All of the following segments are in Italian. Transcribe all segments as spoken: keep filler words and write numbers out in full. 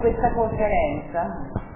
questa conferenza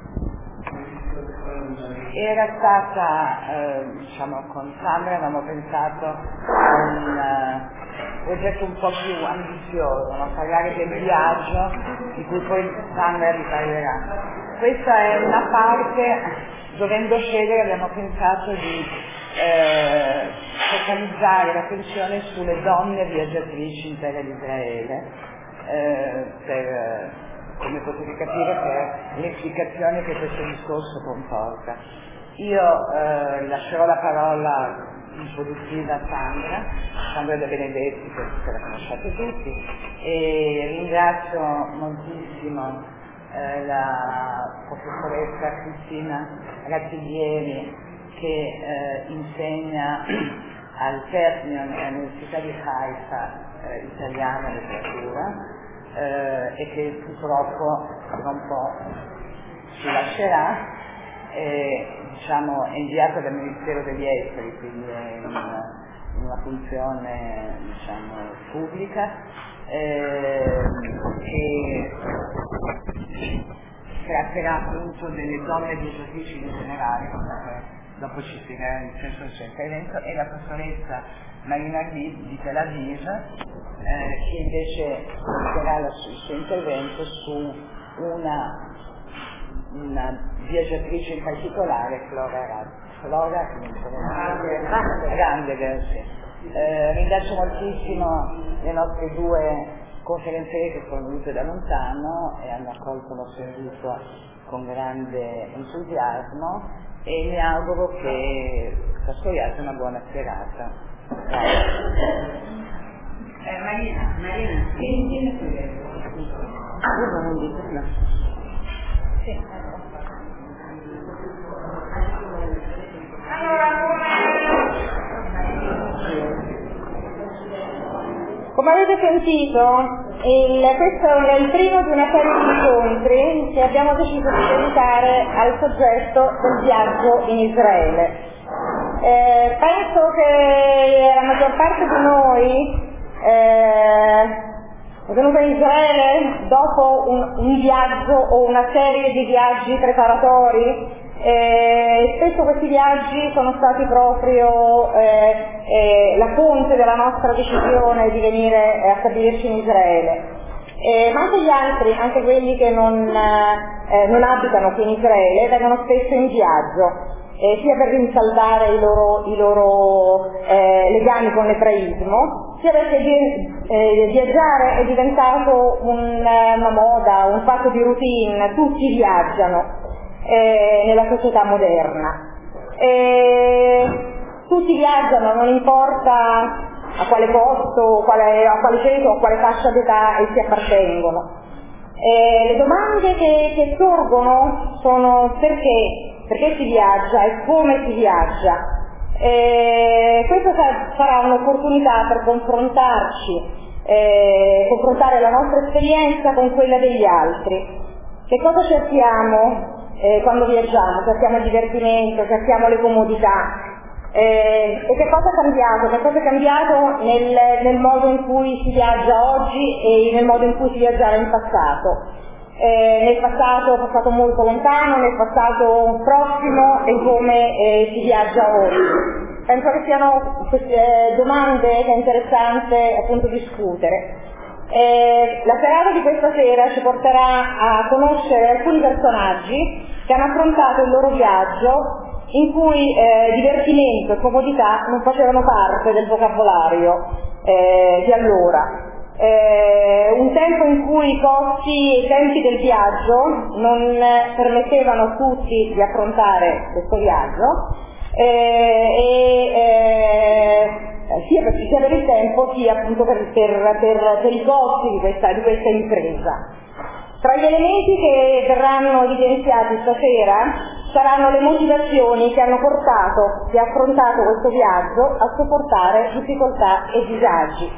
era stata, eh, diciamo, con Sandra avevamo pensato a un uh, progetto un po' più ambizioso, no? Parlare del viaggio di cui poi Sandra riparlerà. Questa è una parte, dovendo scegliere abbiamo pensato di eh, focalizzare l'attenzione sulle donne viaggiatrici in terra di Israele, eh, per, come potete capire, per le implicazioni che questo discorso comporta. Io eh, lascerò la parola introduttiva a Sandra, Sandra De Benedetti, che la conosciate tutti, e ringrazio moltissimo eh, la professoressa Cristina Rattiglieri che eh, insegna al Technion e all'Università di Haifa eh, italiana e letteratura eh, e che purtroppo tra un po' ci lascerà. Eh, diciamo, è inviata dal Ministero degli Esteri, quindi è in una, in una funzione, diciamo, pubblica, eh, che tratterà appunto delle donne viaggiatrici in generale, comunque dopo ci spiegherà il senso del suo intervento, e la professoressa Marina Ghid di Tel Aviv, eh, che invece inizierà il suo intervento su una una viaggiatrice in particolare, Flora Rad. Flora Randegger, sì. Eh, ringrazio moltissimo le nostre due conferenziere che sono venute da lontano e hanno accolto il nostro invito con grande entusiasmo e mi auguro che trascorriate una buona serata. Grazie. Eh, Marina, Marina, vieni, vieni. Ah, non dico, no. Come avete sentito, il, questo è il primo di una serie di incontri che abbiamo deciso di dedicare al soggetto del viaggio in Israele. Eh, penso che la maggior parte di noi eh, è venuta in Israele dopo un, un viaggio o una serie di viaggi preparatori. Eh, spesso questi viaggi sono stati proprio eh, eh, la fonte della nostra decisione di venire a stabilirci in Israele, eh, ma anche gli altri, anche quelli che non, eh, non abitano qui in Israele, vengono spesso in viaggio, eh, sia per rinsaldare i loro, i loro eh, legami con l'ebraismo, sia perché eh, viaggiare è diventato un, una moda, un fatto di routine, tutti viaggiano Eh, nella società moderna. Eh, tutti viaggiano, non importa a quale posto, quale, a quale ceto o a quale fascia d'età essi appartengono. Eh, le domande che, che sorgono sono perché, perché si viaggia e come si viaggia. Eh, questa sarà un'opportunità per confrontarci, eh, confrontare la nostra esperienza con quella degli altri. Che cosa cerchiamo Eh, quando viaggiamo? Cerchiamo il divertimento, cerchiamo le comodità, eh, e che cosa è cambiato? Che cosa è cambiato nel, nel modo in cui si viaggia oggi e nel modo in cui si viaggiava in passato? Eh, nel passato, passato molto lontano, nel passato prossimo e come eh, si viaggia oggi. Penso che siano queste eh, domande che è interessante appunto discutere. Eh, la serata di questa sera ci porterà a conoscere alcuni personaggi che hanno affrontato il loro viaggio in cui eh, divertimento e comodità non facevano parte del vocabolario eh, di allora. Eh, un tempo in cui i costi e i tempi del viaggio non permettevano a tutti di affrontare questo viaggio eh, e eh, sia per, sia per il tempo sia appunto per, per, per, per i costi di questa, di questa impresa. Tra gli elementi che verranno evidenziati stasera saranno le motivazioni che hanno portato chi ha affrontato questo viaggio a sopportare difficoltà e disagi.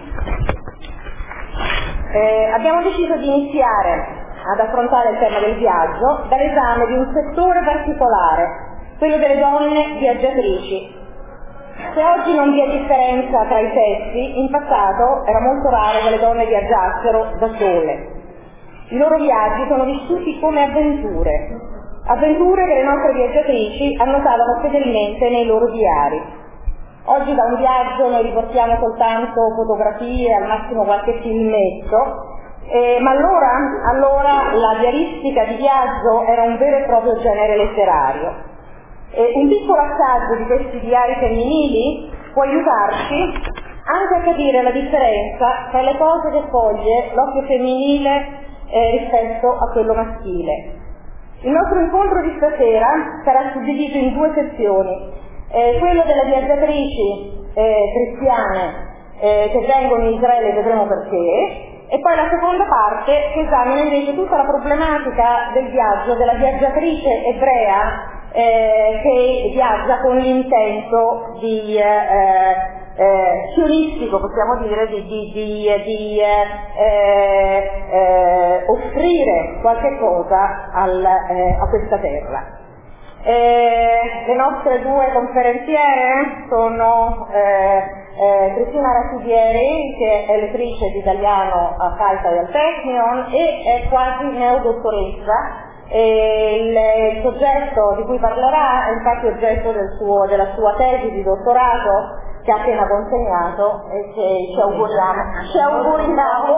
Eh, abbiamo deciso di iniziare ad affrontare il tema del viaggio dall'esame di un settore particolare, quello delle donne viaggiatrici. Se oggi non vi è differenza tra i sessi, in passato era molto raro che le donne viaggiassero da sole. I loro viaggi sono vissuti come avventure, avventure che le nostre viaggiatrici annotavano fedelmente nei loro diari. Oggi da un viaggio noi riportiamo soltanto fotografie, al massimo qualche filmetto, eh, ma allora, allora la diaristica di viaggio era un vero e proprio genere letterario. Eh, un piccolo assaggio di questi diari femminili può aiutarci anche a capire la differenza tra le cose che coglie l'occhio femminile eh, rispetto a quello maschile. Il nostro incontro di stasera sarà suddiviso in due sezioni, eh, quello delle viaggiatrici eh, cristiane eh, che vengono in Israele, vedremo perché, e poi la seconda parte che esamina invece tutta la problematica del viaggio della viaggiatrice ebrea eh, che viaggia con l'intento di eh, eh, sionistico, possiamo dire, di, di, di, di eh, eh, offrire qualche cosa al, eh, a questa terra. Eh, le nostre due conferenziere sono eh, eh, Cristina Rasidieri, che è lettrice di italiano a Calca del Technion e è quasi neodottoressa. E il, il soggetto di cui parlerà è infatti oggetto del suo, della sua tesi di dottorato che ha appena consegnato e che ci auguriamo ci auguriamo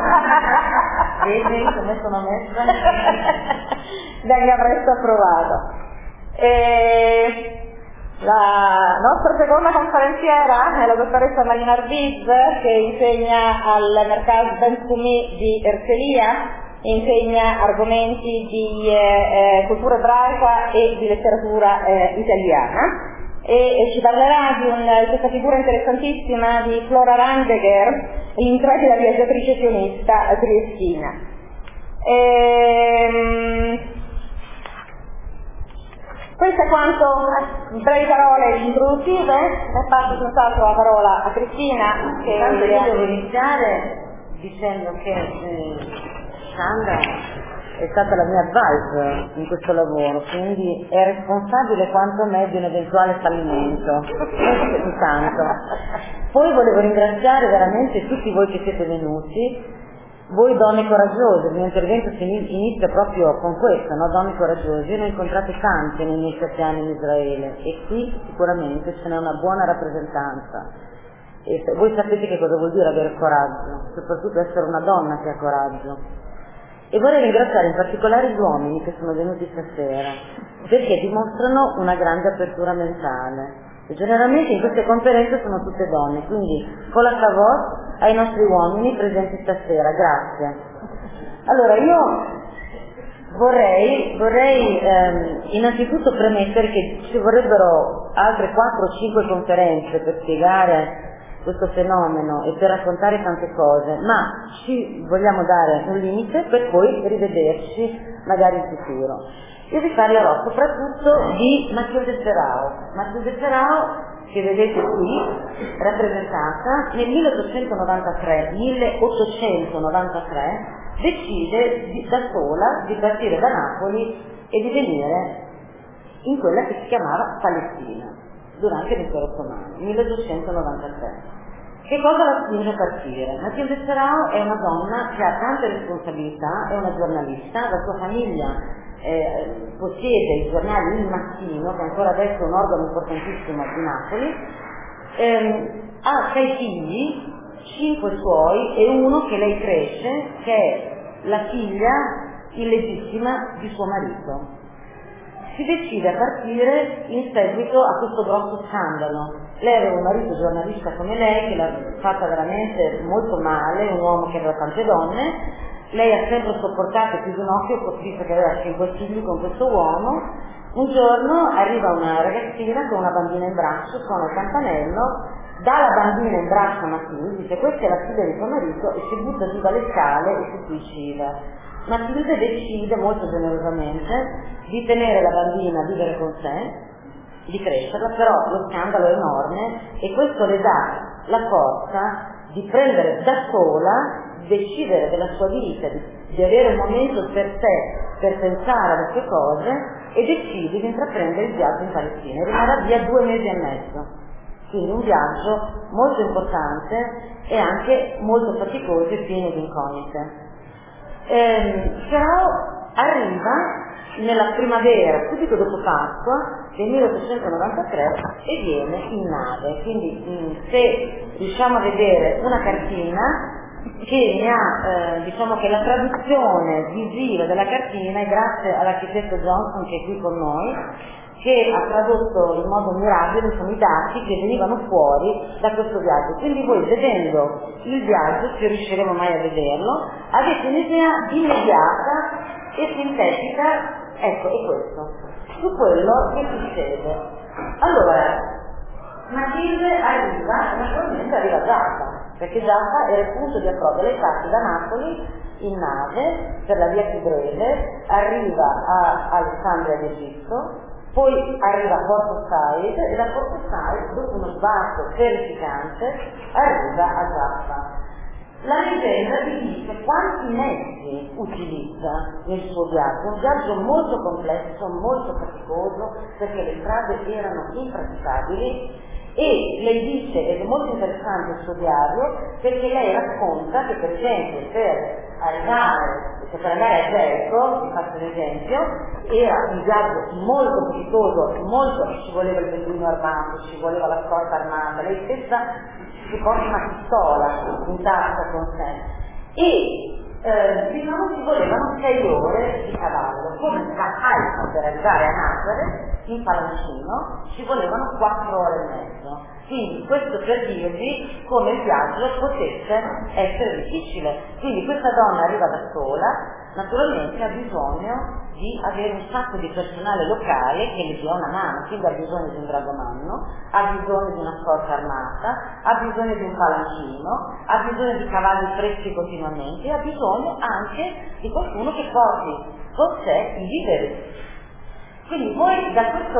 vedi come sono messa venga presto approvato. E la nostra seconda conferenziera è la dottoressa Marina Arbiz, che insegna al Mercaz Ben Sumi di Erzelia, insegna argomenti di eh, cultura ebraica e di letteratura eh, italiana. E, e ci parlerà di, un, di questa figura interessantissima di Flora Randegger, l'intrepida viaggiatrice sionista triestina. E, questo è quanto, in brevi parole introduttive, e passo senz'altro la parola a Cristina. Che Tanto io devo iniziare dicendo che eh, Sandra è stata la mia advisor in questo lavoro, quindi è responsabile quanto me di un eventuale fallimento. Intanto. Poi volevo ringraziare veramente tutti voi che siete venuti, voi donne coraggiose. Il mio intervento inizia proprio con questo, no? Donne coraggiose. Io ne ho incontrate tante nei miei sette anni in Israele e qui sicuramente ce n'è una buona rappresentanza. E voi sapete che cosa vuol dire avere coraggio, soprattutto essere una donna che ha coraggio. E vorrei ringraziare in particolare gli uomini che sono venuti stasera, perché dimostrano una grande apertura mentale. E generalmente in queste conferenze sono tutte donne, quindi con la cavot ai nostri uomini presenti stasera, grazie. Allora io vorrei, vorrei ehm, innanzitutto premettere che ci vorrebbero altre quattro o cinque conferenze per spiegare questo fenomeno e per raccontare tante cose, ma ci vogliamo dare un limite per poi rivederci magari in futuro. Io vi parlerò soprattutto di Matilde Serao. Matilde Serao, che vedete qui rappresentata, nel milleottocentonovantatré decide di, da sola di partire da Napoli e di venire in quella che si chiamava Palestina durante l'impero ottomano, milleottocentonovantatré. Che cosa la spinge a partire? Matilde Serao è una donna che ha tante responsabilità, è una giornalista, la sua famiglia Eh, possiede il giornale Il Mattino, che ancora adesso è un organo importantissimo di Napoli, eh, ha sei figli, cinque suoi e uno che lei cresce, che è la figlia illegittima di suo marito. Si decide a partire in seguito a questo grosso scandalo. Lei aveva un marito giornalista come lei, che l'ha fatta veramente molto male, un uomo che aveva tante donne. Lei ha sempre sopportato più di un occhio, visto che aveva cinque figli con questo uomo. Un giorno arriva una ragazzina con una bambina in braccio, suona il campanello, dà la bambina in braccio a Matilde, dice questa è la figlia di suo marito, e si butta giù dalle scale e si suicida. Matilde decide molto generosamente di tenere la bambina a vivere con sé, di crescerla, però lo scandalo è enorme e questo le dà la forza di prendere da sola, decidere della sua vita, di, di avere un momento per sé, per pensare alle sue cose, e decide di intraprendere il viaggio in Palestina e rimarrà via due mesi e mezzo. Quindi un viaggio molto importante e anche molto faticoso e pieno di incognite. ehm, Serao arriva nella primavera, subito dopo Pasqua del milleottocentonovantatré, e viene in nave. Quindi mh, se riusciamo a vedere una cartina che ne ha, eh, diciamo che la traduzione visiva della cartina è grazie all'architetto Johnson, che è qui con noi, che ha tradotto in modo mirabile, sono i dati che venivano fuori da questo viaggio. Quindi voi, vedendo il viaggio, se riusciremo mai a vederlo, avete un'idea immediata e sintetica, ecco, è questo, su quello che succede. Allora, Matilde arriva, naturalmente arriva a Giaffa, perché Giaffa era il punto di approdo. Lei parte da Napoli in nave per la via più breve, arriva a Alessandria d'Egitto, poi arriva a Porto Said e da Porto Said, dopo uno sbarco terrificante, arriva a Giaffa. La leggenda vi dice quanti mezzi utilizza nel suo viaggio, un viaggio molto complesso, molto faticoso, perché le strade erano impraticabili. E lei dice, ed è molto interessante il suo diario, perché lei racconta che per esempio per arrivare, per andare a Gerico, vi faccio un esempio, era un viaggio molto faticoso, molto, ci voleva il beduino armato, ci voleva la scorta armata, lei stessa si porta una pistola in tasca con sé. E eh, diciamo ci volevano sei ore di cavallo, come da Haifa per arrivare a Nazareth in palancino ci volevano quattro ore e mezzo. Quindi questo per dirvi come il viaggio potesse essere difficile. Quindi questa donna arriva da sola, naturalmente ha bisogno di avere un sacco di personale locale che le dia una mano, quindi ha bisogno di un dragomanno, ha bisogno di una scorta armata, ha bisogno di un palanchino, ha bisogno di cavalli freschi continuamente, e ha bisogno anche di qualcuno che porti con sé i viveri. Quindi voi da questo,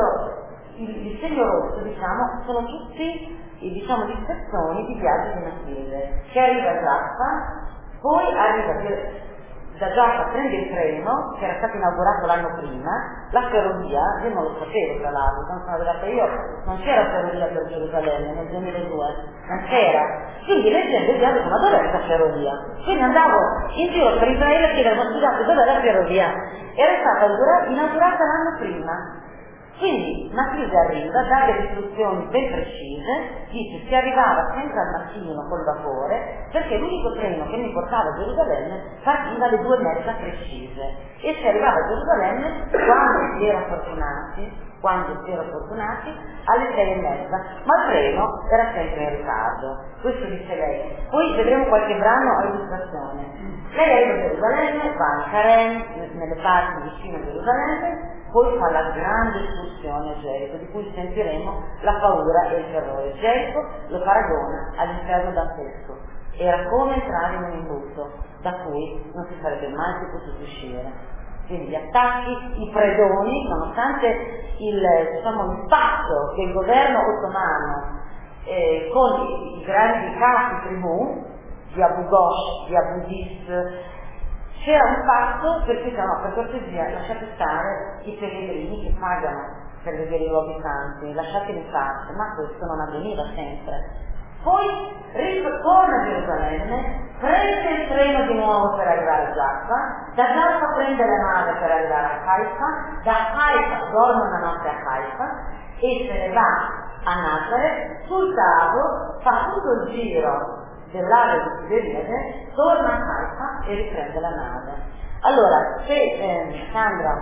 il, il segno rosso, diciamo, sono tutti i diciamo, dispersoni di viaggio di Matilde, che arriva a Giaffa, poi arriva da Giaffa, prende il treno, che era stato inaugurato l'anno prima, la ferrovia, io non lo sapevo tra l'altro, quando sono arrivata io, non c'era ferrovia per Gerusalemme nel duemiladue, non c'era. Quindi leggendo il viaggio, ma dov'è questa ferrovia? Quindi andavo in giro per Israele a chiedere, ma scusate, dov'è la ferrovia? Era stata inaugurata l'anno prima. Quindi Matilde arriva, dà delle istruzioni ben precise, dice si arrivava sempre al mattino col vapore, perché l'unico treno che mi portava a Gerusalemme partiva alle due e mezza precise, e si arrivava a Gerusalemme quando si era fortunati, quando si era fortunati, alle sei e mezza, ma il treno era sempre in ritardo. Questo dice lei. Poi vedremo qualche brano a illustrazione. Lei arriva a Gerusalemme, va a Karen, nelle parti vicine a Gerusalemme, poi fa la grande escursione a Gerico, di cui sentiremo la paura e il terrore. Gerico lo paragona all'inferno dantesco. Era come entrare in un imbuto da cui non si sarebbe mai più potuto uscire. Quindi gli attacchi, i predoni, nonostante il, diciamo, l'impatto che il governo ottomano eh, con i, i grandi capi tribù di Abu Ghosh, di Abu Dis, c'era un patto per cui no, per cortesia lasciate stare i pellegrini che pagano per vedere i luoghi santi, lasciateli in pace, ma questo non avveniva sempre. Poi ritorna a Gerusalemme, prende il treno di nuovo per arrivare a Giaffa, da Giaffa prende la nave per arrivare a Haifa, da Haifa dorme una notte a Haifa e se ne va a Nazareth, sul tavolo fa tutto il giro dell'area di Tiberiade, torna a Haifa e riprende la nave. Allora, se eh, Sandra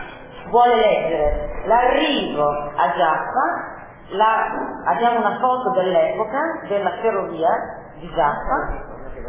vuole leggere l'arrivo a Giaffa, la, abbiamo una foto dell'epoca della ferrovia di Giaffa.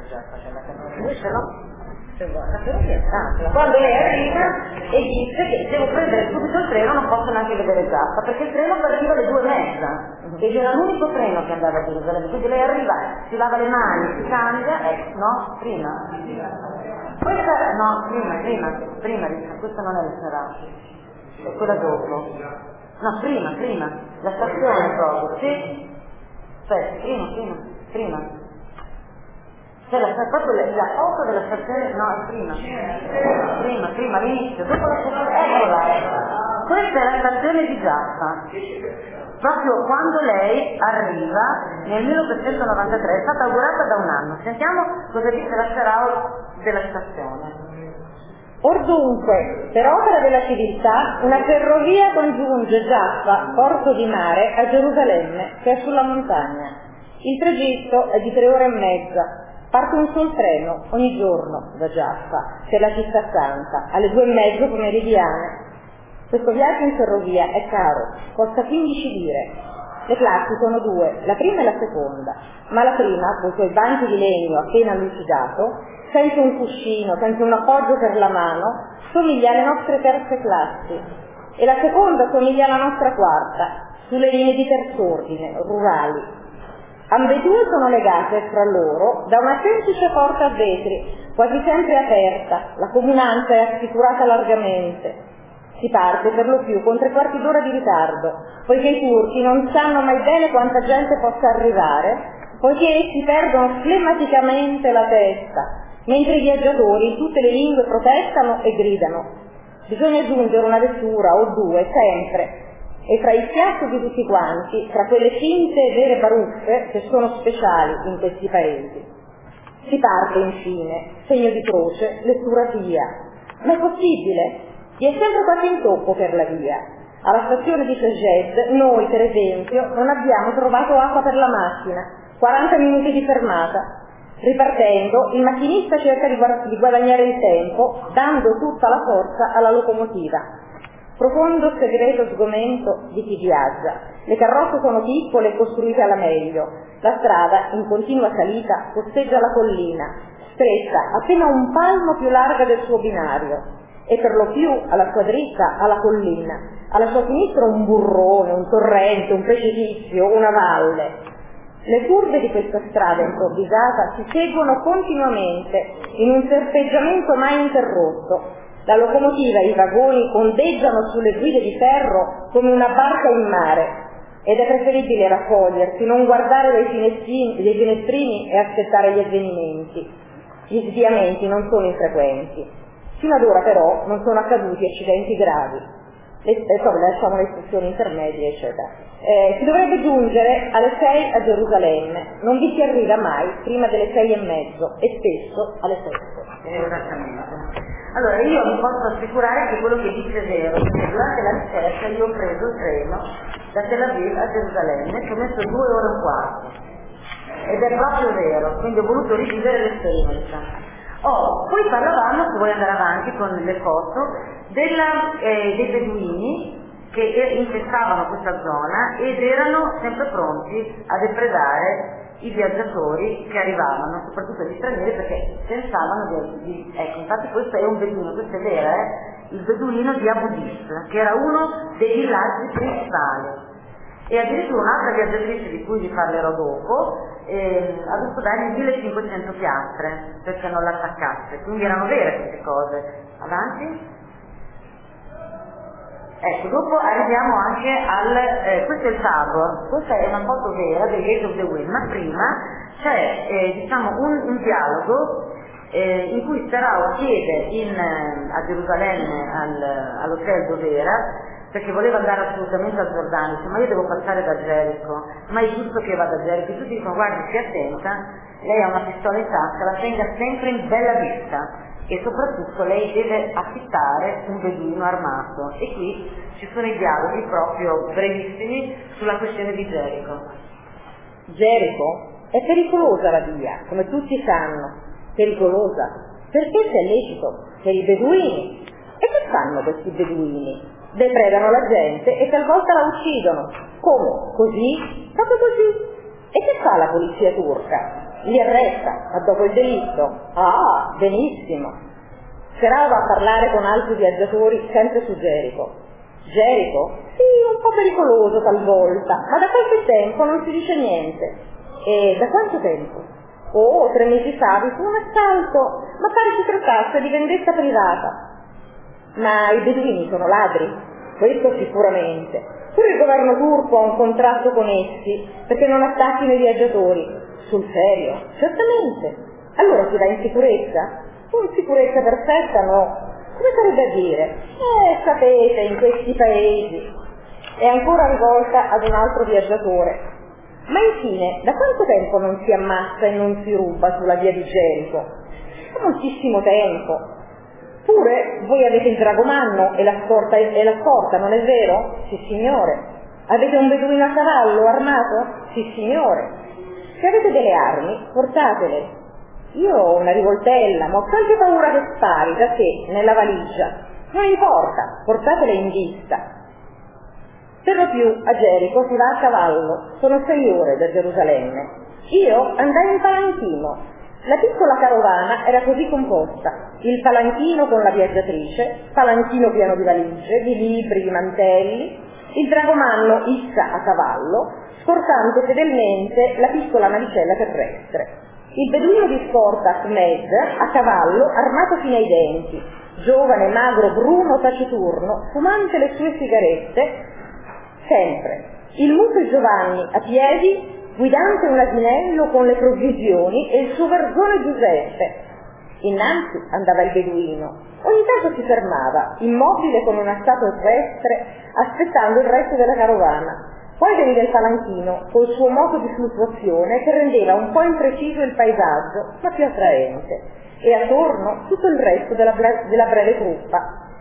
La ferrovia è stata. Quando lei arriva e dice che devo prendere subito il treno, non posso neanche vedere Giaffa, perché il treno partiva alle due e mezza ed era l'unico treno che andava a Gerusalemme. Quindi lei arriva, si lava le mani, si cambia, eh, no, prima. Questa, no, prima, prima, prima, questa non è la serata, è quella dopo. No, prima, prima, la stazione proprio, sì? Aspetta, prima, prima, prima. Cioè la, proprio la, la foto della stazione, no, è prima. Prima, prima, all'inizio, dopo la stazione, eccola. Questa è la stazione di Giaffa. Proprio quando lei arriva nel milleottocentonovantatré, è stata augurata da un anno. Sentiamo cosa dice la Serao della stazione. Or dunque, per opera della civiltà, una ferrovia congiunge Giaffa, porto di mare, a Gerusalemme, che è sulla montagna. Il tragitto è di tre ore e mezza. Parte un sol treno ogni giorno da Giaffa, per la città santa, alle due e mezzo pomeridiane. Questo viaggio in ferrovia è caro, costa quindici lire. Le classi sono due, la prima e la seconda, ma la prima, con i suoi banchi di legno appena lucidato, senza un cuscino, senza un appoggio per la mano, somiglia alle nostre terze classi, e la seconda somiglia alla nostra quarta, sulle linee di terz'ordine, rurali. Ambedue sono legate fra loro da una semplice porta a vetri, quasi sempre aperta, la comunanza è assicurata largamente. Si parte per lo più con tre quarti d'ora di ritardo, poiché i turchi non sanno mai bene quanta gente possa arrivare, poiché essi perdono flemmaticamente la testa, mentre i viaggiatori in tutte le lingue protestano e gridano. Bisogna aggiungere una lettura o due sempre, e fra il fiasco di tutti quanti, fra quelle finte e vere baruffe che sono speciali in questi paesi. Si parte infine, segno di croce, lettura via. Ma è possibile? Vi è sempre qualche intoppo per la via. Alla stazione di Szeged noi, per esempio, non abbiamo trovato acqua per la macchina, quaranta minuti di fermata. Ripartendo, il macchinista cerca di, guad- di guadagnare il tempo, dando tutta la forza alla locomotiva. Profondo segreto sgomento di chi viaggia. Le carrozze sono piccole e costruite alla meglio. La strada, in continua salita, costeggia la collina, stretta, appena un palmo più larga del suo binario, e per lo più alla sua dritta alla collina, alla sua sinistra un burrone, un torrente, un precipizio, una valle. Le curve di questa strada improvvisata si seguono continuamente in un serpeggiamento mai interrotto. La locomotiva e i vagoni ondeggiano sulle guide di ferro come una barca in mare, ed è preferibile raccogliersi, non guardare dai finestrini, dai finestrini e aspettare gli avvenimenti. Gli sviamenti non sono infrequenti. Fino ad ora però non sono accaduti accidenti gravi. Le, insomma, lasciamo le istruzioni intermedie, eccetera. Eh, si dovrebbe giungere alle sei a Gerusalemme, non vi si arriva mai prima delle sei e mezzo e spesso alle sette. Esattamente. Allora io vi posso assicurare che quello che dice è vero, perché durante la ricerca io ho preso il treno da Tel Aviv a Gerusalemme, ci ho messo due ore e un quarto. Ed è proprio vero, quindi ho voluto rivivere l'esperienza. Oh, poi parlavamo, se vuoi andare avanti con le foto, della, eh, dei beduini che infestavano questa zona ed erano sempre pronti a depredare i viaggiatori che arrivavano, soprattutto gli stranieri, perché pensavano di, di ecco, infatti questo è un beduino, questo è vero, eh? Il beduino di Abu Dis, che era uno dei villaggi principali. E addirittura un'altra viaggiatrice di cui vi parlerò dopo eh, ha dovuto dargli millecinquecento piastre perché non l'attaccasse, quindi erano vere queste cose. Avanti? Ecco, dopo arriviamo anche al, eh, questo è il Tabor, questa è una foto vera del Gate of the Wind, ma prima c'è eh, diciamo un, un dialogo eh, in cui Serao chiede in, a Gerusalemme al, all'hotel dove era, perché voleva andare assolutamente a Giordano, dice ma io devo passare da Gerico, ma è giusto che vada a Gerico, e tutti dicono guardi stia attenta, lei ha una pistola in tasca, la tenga sempre in bella vista e soprattutto lei deve affittare un beduino armato, e qui ci sono i dialoghi proprio brevissimi sulla questione di Gerico. Gerico è pericolosa la via, come tutti sanno, pericolosa, perché c'è lecito per i beduini. E che fanno questi beduini? Depredano la gente e talvolta la uccidono. Come? Così? Proprio così. E che fa la polizia turca? Li arresta, ma dopo il delitto. Ah, benissimo. Serao va a parlare con altri viaggiatori sempre su Gerico. Gerico? Sì, un po' pericoloso talvolta, ma da qualche tempo non si dice niente. E da quanto tempo? Oh, tre mesi fa vi fu un assalto, ma pare si trattasse di vendetta privata. Ma i beduini sono ladri, questo sicuramente. Pure il governo turco ha un contratto con essi perché non attacchino i viaggiatori. Sul serio? Certamente. Allora si va in sicurezza? In sicurezza perfetta no. Come sarebbe a dire? Eh, sapete, in questi paesi. È ancora rivolta ad un altro viaggiatore. Ma infine, da quanto tempo non si ammazza e non si ruba sulla via di Gerico? Da moltissimo tempo. Tu Oppure voi avete il dragomanno e la scorta, e la scorta, non è vero? Sì signore. Avete un beduino a cavallo armato? Sì signore. Se avete delle armi, portatele. Io ho una rivoltella, ma ho tanta paura che spari da te nella valigia. Non importa, portatele in vista. Per lo più a Gerico si va a cavallo, sono sei ore da Gerusalemme. Io andai in palanchino. La piccola carovana era così composta: il palanchino con la viaggiatrice, palanchino pieno di valigie, di libri, di mantelli, il dragomanno issa a cavallo, scortante fedelmente la piccola navicella terrestre. Il beduino di scorta Ahmed a cavallo, armato fino ai denti, giovane, magro, bruno, taciturno, fumante le sue sigarette, sempre. Il muso Giovanni a piedi, guidante un asinello con le provvisioni e il suo verzone Giuseppe. Innanzi andava il beduino, ogni tanto si fermava, immobile come una statua equestre, aspettando il resto della carovana. Poi veniva il palanchino, col suo moto di fluttuazione che rendeva un po' impreciso il paesaggio, ma più attraente, e attorno tutto il resto della, bre- della breve truppa.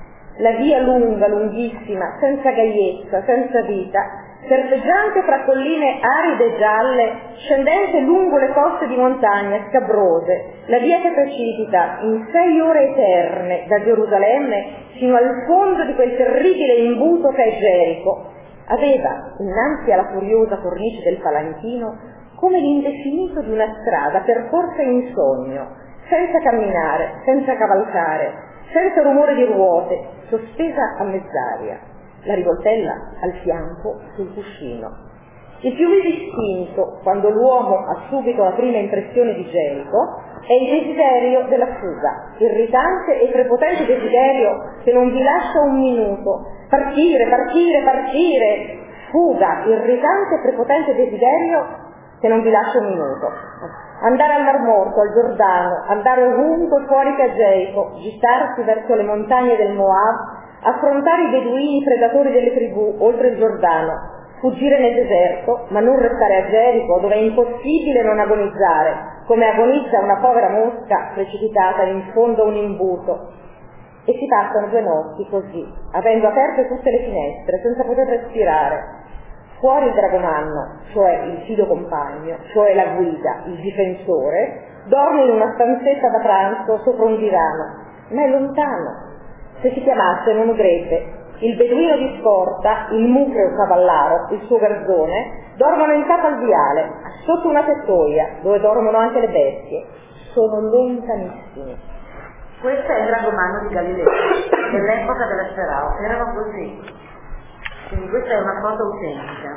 La via lunga, lunghissima, senza gaiezza, senza vita, serpeggiante fra colline aride e gialle, scendente lungo le coste di montagna scabrose, la via che precipita in sei ore eterne da Gerusalemme fino al fondo di quel terribile imbuto che è Gerico, aveva innanzi alla furiosa cornice del palanchino come l'indefinito di una strada percorsa in sogno, senza camminare, senza cavalcare, senza rumore di ruote, sospesa a mezz'aria, la rivoltella al fianco sul cuscino. Il più vivo istinto, quando l'uomo ha subito la prima impressione di Gerico, è il desiderio della fuga, irritante e prepotente desiderio che non vi lascia un minuto. Partire, partire, partire! Fuga, irritante e prepotente desiderio che non vi lascia un minuto. Andare al Mar Morto, al Giordano, andare ovunque fuori che a Gerico, gittarsi verso le montagne del Moab, affrontare i beduini predatori delle tribù oltre il Giordano, fuggire nel deserto, ma non restare a Gerico, dove è impossibile non agonizzare, come agonizza una povera mosca precipitata in fondo a un imbuto. E si passano due notti così, avendo aperte tutte le finestre, senza poter respirare. Fuori il dragomanno, cioè il fido compagno, cioè la guida, il difensore, dorme in una stanzetta da pranzo sopra un divano, ma è lontano. Se si chiamasse non udrebbe. Il beduino di scorta, il mucreo cavallaro, il suo garzone, dormono in capo al viale, sotto una tettoia, dove dormono anche le bestie. Sono lontanissimi. Questo è il dragomanno di Galileo, dell'epoca della Serao, erano così. Quindi questa è una foto autentica.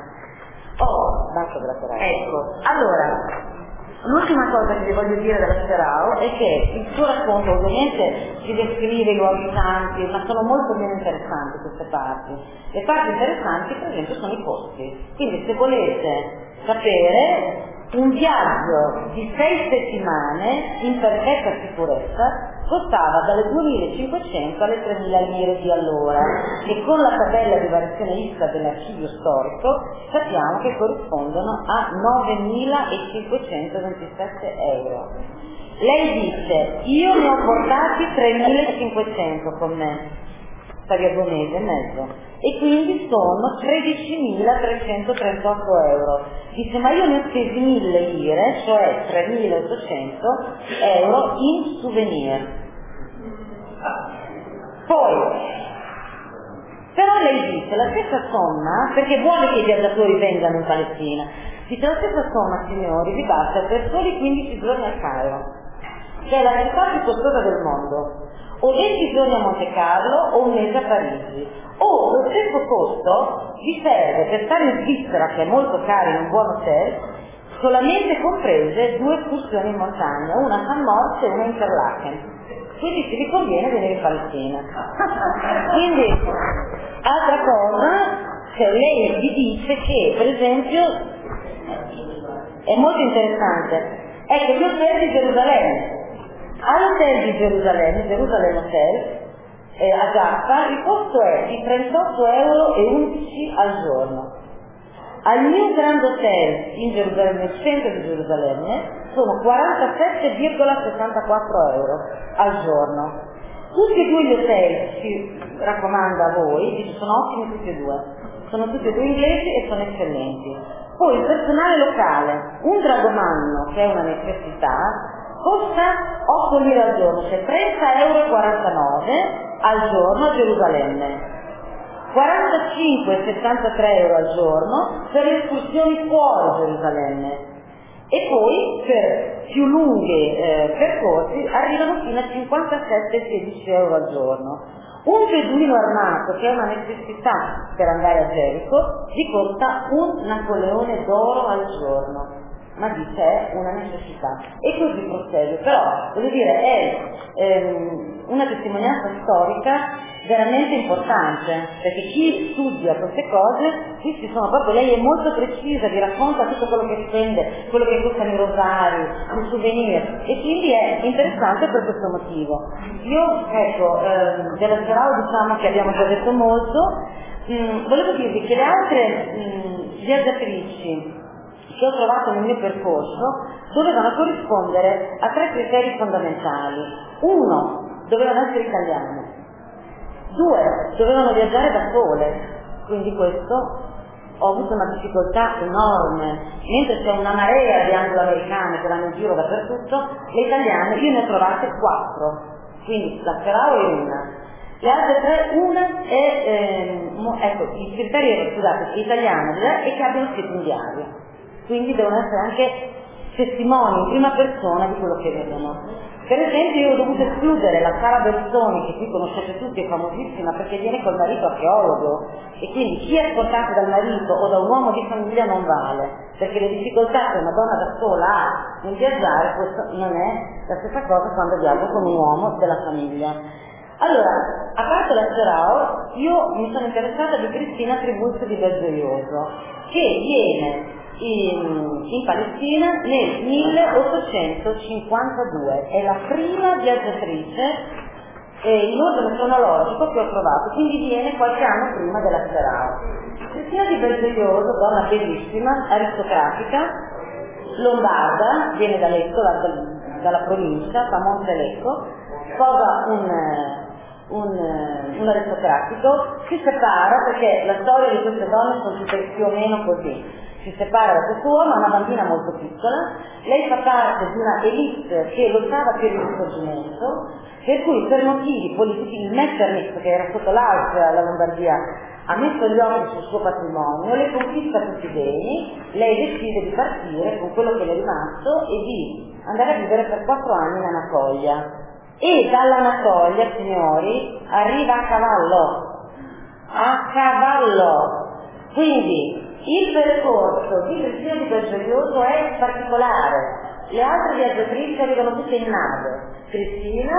Oh, Basta della Serao. ecco, allora, l'ultima cosa che vi voglio dire della Serao è che il suo racconto ovviamente ci descrive i luoghi santi, ma sono molto meno interessanti queste parti. Le parti interessanti per esempio sono i posti. Quindi se volete sapere, un viaggio di sei settimane in perfetta sicurezza costava dalle duemilacinquecento alle tremila lire di allora, che con la tabella di variazione I S A dell'archivio storico sappiamo che corrispondono a novemilacinquecentoventisette euro. Lei dice: io ne ho portati tremilacinquecento con me, pari a due mesi e mezzo, e quindi sono tredicimilatrecentotrentotto euro. Dice: ma io ne ho spesi mille lire, cioè tremilaottocento euro in souvenir. Poi, però lei dice la stessa somma, perché vuole che i viaggiatori vengano in Palestina, dice la stessa somma, signori, vi basta per soli quindici giorni a Cairo, che è la città più costosa del mondo, o venti giorni a Monte Carlo o un mese a Parigi, o lo stesso costo vi serve per stare in Svizzera, che è molto caro, in un buon hotel, solamente comprese due escursioni in montagna, una a San Moritz e una a Interlaken. Quindi si vi conviene venire in Palestina. Quindi, altra cosa, cioè lei vi dice che, per esempio, è molto interessante, ecco gli hotel di Gerusalemme. All'hotel di Gerusalemme, Gerusalemme Hotel, eh, a Jaffa, il costo è di trentotto euro e undici al giorno. Al New Grand Hotel in Gerusalemme, nel centro di Gerusalemme, sono quarantasette virgola sessantaquattro euro al giorno. Tutti e due gli hotel, si raccomanda a voi, dice, sono ottimi tutti e due, sono tutti e due inglesi e sono eccellenti. Poi il personale locale, un dragomanno, che è una necessità, costa otto lire al giorno, cioè trenta euro e quarantanove al giorno a Gerusalemme, quarantacinque e sessantatré euro al giorno per le escursioni fuori Gerusalemme, e poi per più lunghi eh, percorsi arrivano fino a cinquantasette e sedici euro al giorno. Un beduino armato, che è una necessità per andare a Gerico, gli costa un Napoleone d'oro al giorno, ma dice è una necessità, e così prosegue. Però voglio dire, è ehm, una testimonianza storica veramente importante, perché chi studia queste cose, questi sono proprio, lei è molto precisa, vi racconta tutto quello che spende, quello che costano i rosari, i souvenir, e quindi è interessante per questo motivo. Io, ecco, ehm, della Serao diciamo che abbiamo già detto molto. Mm, volevo dirvi che le altre mm, viaggiatrici che ho trovato nel mio percorso dovevano corrispondere a tre criteri fondamentali. Uno, dovevano essere italiane. Due, dovevano viaggiare da sole, quindi questo ho avuto una difficoltà enorme, mentre c'è una marea di anglo-americane che vanno in giro dappertutto, le italiane io ne ho trovate quattro, quindi la Ferrao è una. Le altre tre, una è, ehm, ecco, il criterio, scusate, italiana e che abbiano stipendiario, quindi devono essere anche testimoni in prima persona di quello che vedono. Per esempio io ho dovuto escludere la Sara Bersoni, che qui conoscete tutti, è famosissima perché viene col marito archeologo, e quindi chi è portato dal marito o da un uomo di famiglia non vale, perché le difficoltà che una donna da sola ha nel viaggiare, questo non è la stessa cosa quando viaggia con un uomo della famiglia. Allora, a parte la Serao, io mi sono interessata di Cristina Tribuzio di Belgioioso, che viene In, in Palestina nel milleottocentocinquantadue, è la prima viaggiatrice eh, in ordine cronologico che ho trovato, quindi viene qualche anno prima della Serao. Cristina di Belgioioso, donna bellissima, aristocratica, lombarda, viene da Lecco, da, dalla provincia, da Montelecco, sposa un, un, un aristocratico, si separa perché la storia di queste donne sono tutte più o meno così. Si separa da questo uomo, ha una bambina molto piccola, lei fa parte di una elite che lottava per il risorgimento, per cui per motivi politici il Metternich, che era sotto l'Austria, la Lombardia, ha messo gli occhi sul suo patrimonio, le conquista tutti i beni, lei decide di partire con quello che le è rimasto e di andare a vivere per quattro anni in Anatolia. E dall'Anatolia, signori, arriva a cavallo, a cavallo, quindi il percorso di Cristina di Belgioioso è particolare. Le altre viaggiatrici arrivano tutte in nave. Cristina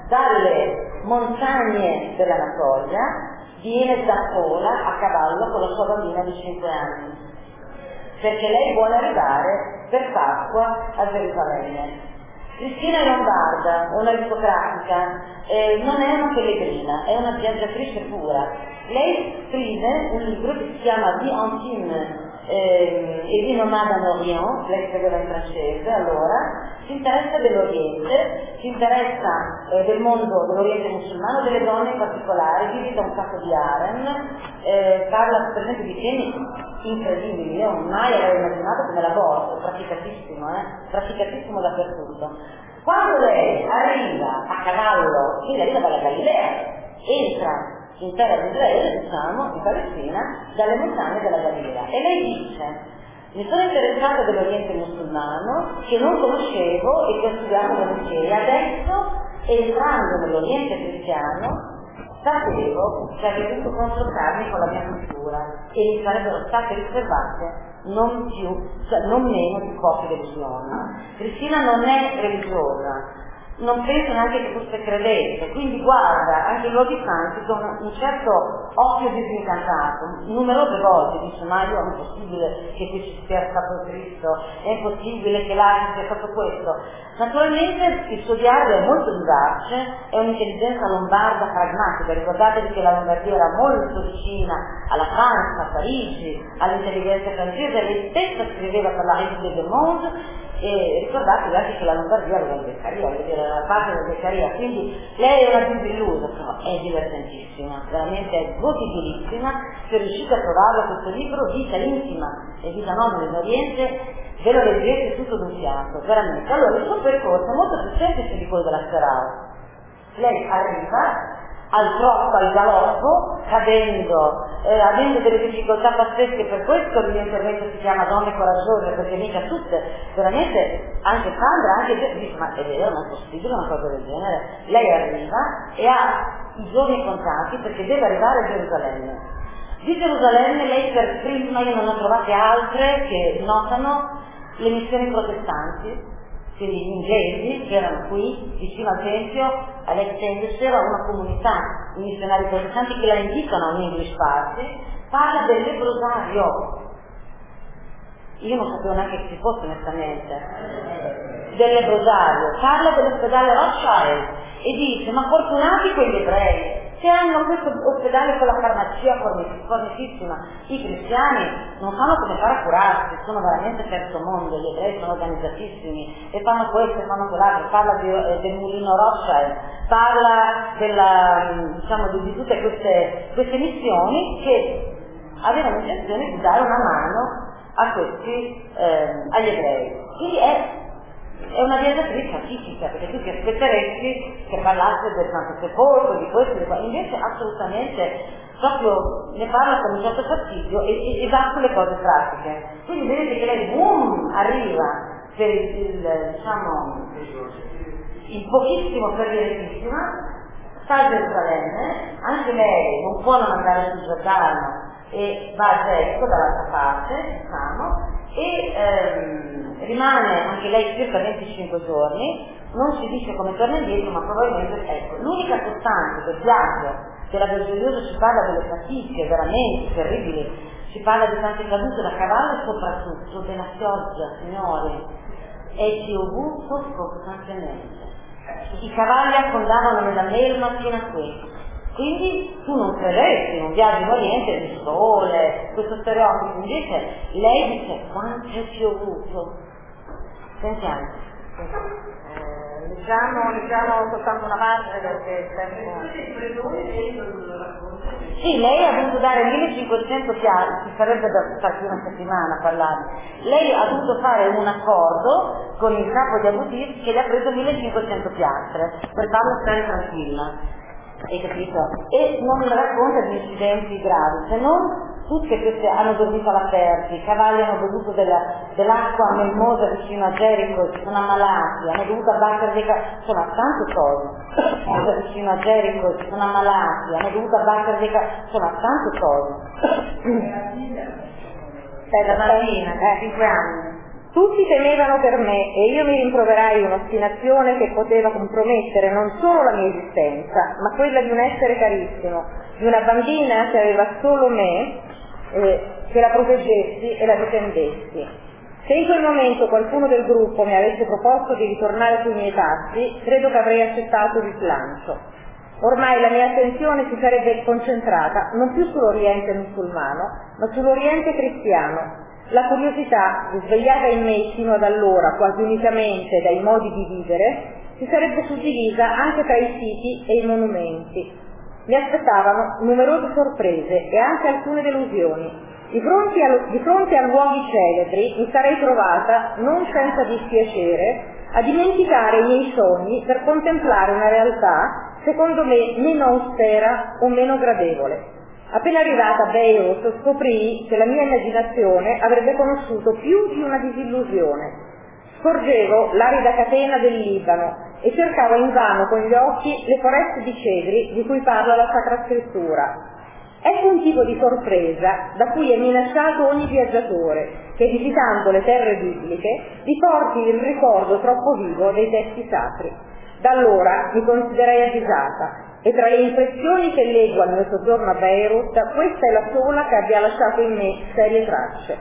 dalle montagne dell'Anatolia viene da sola a cavallo con la sua bambina di cinque anni, perché lei vuole arrivare per Pasqua a Gerusalemme. Cristina è lombarda, è un'aristocratica, eh, non è una pellegrina, è una viaggiatrice pura. Lei scrive un libro che si chiama Vie intime eh, e Vie nomade en Orient, lei scriveva in francese, allora si interessa dell'Oriente, si interessa eh, del mondo dell'Oriente musulmano, delle donne in particolare, visita un sacco di harem, eh, parla per esempio di temi incredibili, io mai avevo immaginato come l'aborto, praticatissimo, eh? praticatissimo dappertutto. Quando lei arriva a cavallo, quindi arriva dalla Galilea, entra in terra di Israele, diciamo, in Palestina, dalle montagne della Galilea, e lei dice: mi sono interessata dell'Oriente musulmano, che non conoscevo e che ho studiato volentieri, adesso, entrando nell'Oriente cristiano, sapevo che avrei dovuto confrontarmi con la mia cultura e mi sarebbero state riservate non più, cioè non meno di poche religioni. Cristina non è religiosa, non penso neanche che fosse credente, quindi guarda anche i luoghi santi con un certo occhio disincantato. Numerose volte dice: ma io è impossibile che qui ci sia stato Cristo, è impossibile che là ci sia stato questo. Naturalmente il suo diario è molto vivace, è un'intelligenza lombarda pragmatica. Ricordatevi che la Lombardia era molto vicina alla Francia, a Parigi, all'intelligenza francese. Lei stessa scriveva per la Revue du Monde E ricordatevi anche che la Lombardia aveva il Beccaria, voglio dire, la parte del Beccaria, quindi lei è una disillusa, però è divertentissima, veramente è godibilissima. Se riuscite a trovarlo questo libro, Vita intima e vita nobile in Oriente, ve lo leggerete tutto d'un fiato, veramente. Allora il suo percorso è molto più semplice di quello della Serao. Lei arriva al trotto, al galoppo, cadendo, eh, avendo delle difficoltà pazzesche, per questo il mio intervento si chiama Donne coraggiose, perché mica tutte, veramente, anche Sandra, anche te, dice, ma è vero, non è possibile una cosa del genere. Lei arriva e ha i giorni contati perché deve arrivare a Gerusalemme. Di Gerusalemme lei per prima, io non ho trovate altre che notano le missioni protestanti, quindi gli inglesi che erano qui vicino al Tempio, all'Extended, c'era una comunità di missionari protestanti che la invitano a un English Party, parla del lebbrosario. Io non sapevo neanche che ci fosse onestamente, del lebbrosario, parla dell'ospedale Rothschild e dice, ma fortunati quegli ebrei che hanno questo ospedale con la farmacia fornitissima. I cristiani non sanno come fare a curarsi, sono veramente terzo mondo, gli ebrei sono organizzatissimi e fanno questo e fanno quell'altro, parla di, eh, del mulino Rothschild, parla della, diciamo, di, di tutte queste, queste missioni che avevano intenzione di dare una mano a questi, eh, agli ebrei. Quindi è È una viaggiatrice atipica, perché tu ti aspetteresti che parlasse del Santo Sepolcro, di questo, di questo, invece assolutamente proprio ne parla con un certo fastidio e, e, e va sulle cose pratiche. Quindi vedete che lei boom, arriva per il, il diciamo in pochissimo per direttissima, sta a Gerusalemme, anche lei non può non andare sul Giordano e va a Gerico dall'altra parte, diciamo, e ehm, rimane anche lei circa venticinque giorni, non si dice come torna indietro, ma probabilmente, ecco, l'unica costante del viaggio, che la Bergoglioso ci parla delle fatiche veramente terribili, ci parla di tante cadute da cavallo e soprattutto della pioggia, signori, e piovuto costantemente. I cavalli affondavano nella melma fino a qui. Quindi tu non crederesti in un viaggio in Oriente di sole, questo stereotipo, invece lei dice quanto è piovuto. Sentiamo. Eh, leggiamo, leggiamo soltanto una parte perché il tempo... Sì, lei ha dovuto dare millecinquecento piastre, ci sarebbe da starci una settimana a parlare. Lei ha dovuto fare un accordo con il capo di Abu Dhib che le ha preso millecinquecento piastre per farlo stare tranquilla. Hai capito? E non racconta di incidenti gravi, se non tutte queste hanno dormito all'aperto, i cavalli hanno bevuto della, dell'acqua melmosa vicino a Gerico, si sono ammalati, hanno dovuto abbattere dei cavalli, insomma tante cose, vicino a Gerico, si sono ammalati, hanno dovuto abbattere dei cavalli, insomma tante cose. Aspetta, bambina, eh, cinque anni. Tutti temevano per me e io mi rimproverai un'ostinazione che poteva compromettere non solo la mia esistenza, ma quella di un essere carissimo, di una bambina che aveva solo me, eh, che la proteggessi e la difendessi. Se in quel momento qualcuno del gruppo mi avesse proposto di ritornare sui miei passi, credo che avrei accettato il slancio. Ormai la mia attenzione si sarebbe concentrata non più sull'Oriente musulmano, ma sull'Oriente cristiano. La curiosità, risvegliata in me fino ad allora quasi unicamente dai modi di vivere, si sarebbe suddivisa anche tra i siti e i monumenti. Mi aspettavano numerose sorprese e anche alcune delusioni. Di fronte, a, di fronte a luoghi celebri mi sarei trovata, non senza dispiacere, a dimenticare i miei sogni per contemplare una realtà, secondo me, meno austera o meno gradevole. Appena arrivata a Beirut scoprii che la mia immaginazione avrebbe conosciuto più di una disillusione. Scorgevo l'arida catena del Libano e cercavo invano con gli occhi le foreste di cedri di cui parla la Sacra Scrittura. Ecco un tipo di sorpresa da cui è minacciato ogni viaggiatore che, visitando le terre bibliche, vi porti il ricordo troppo vivo dei testi sacri. Da allora mi considerei avvisata e tra le impressioni che leggo al mio soggiorno a Beirut, questa è la sola che abbia lasciato in me serie tracce.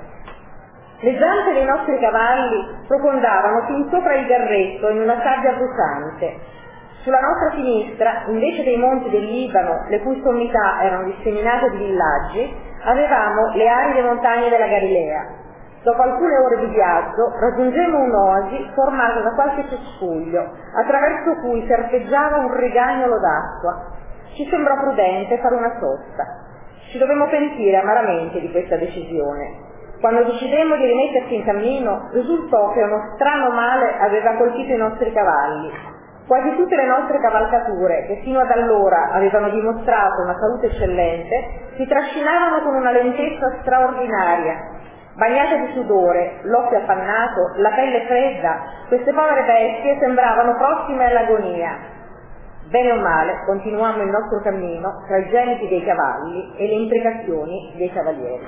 Le zampe dei nostri cavalli profondavano fin sopra il garretto in una sabbia bruciante. Sulla nostra sinistra, invece dei monti del Libano, le cui sommità erano disseminate di villaggi, avevamo le aride montagne della Galilea. Dopo alcune ore di viaggio raggiungemmo un'oasi formata da qualche cespuglio, attraverso cui serpeggiava un rigagnolo d'acqua. Ci sembrò prudente fare una sosta. Ci dovemmo pentire amaramente di questa decisione. Quando decidemmo di rimetterci in cammino, risultò che uno strano male aveva colpito i nostri cavalli. Quasi tutte le nostre cavalcature, che fino ad allora avevano dimostrato una salute eccellente, si trascinavano con una lentezza straordinaria. Bagnate di sudore, l'occhio appannato, la pelle fredda, queste povere bestie sembravano prossime all'agonia. Bene o male, continuammo il nostro cammino tra i gemiti dei cavalli e le imprecazioni dei cavalieri.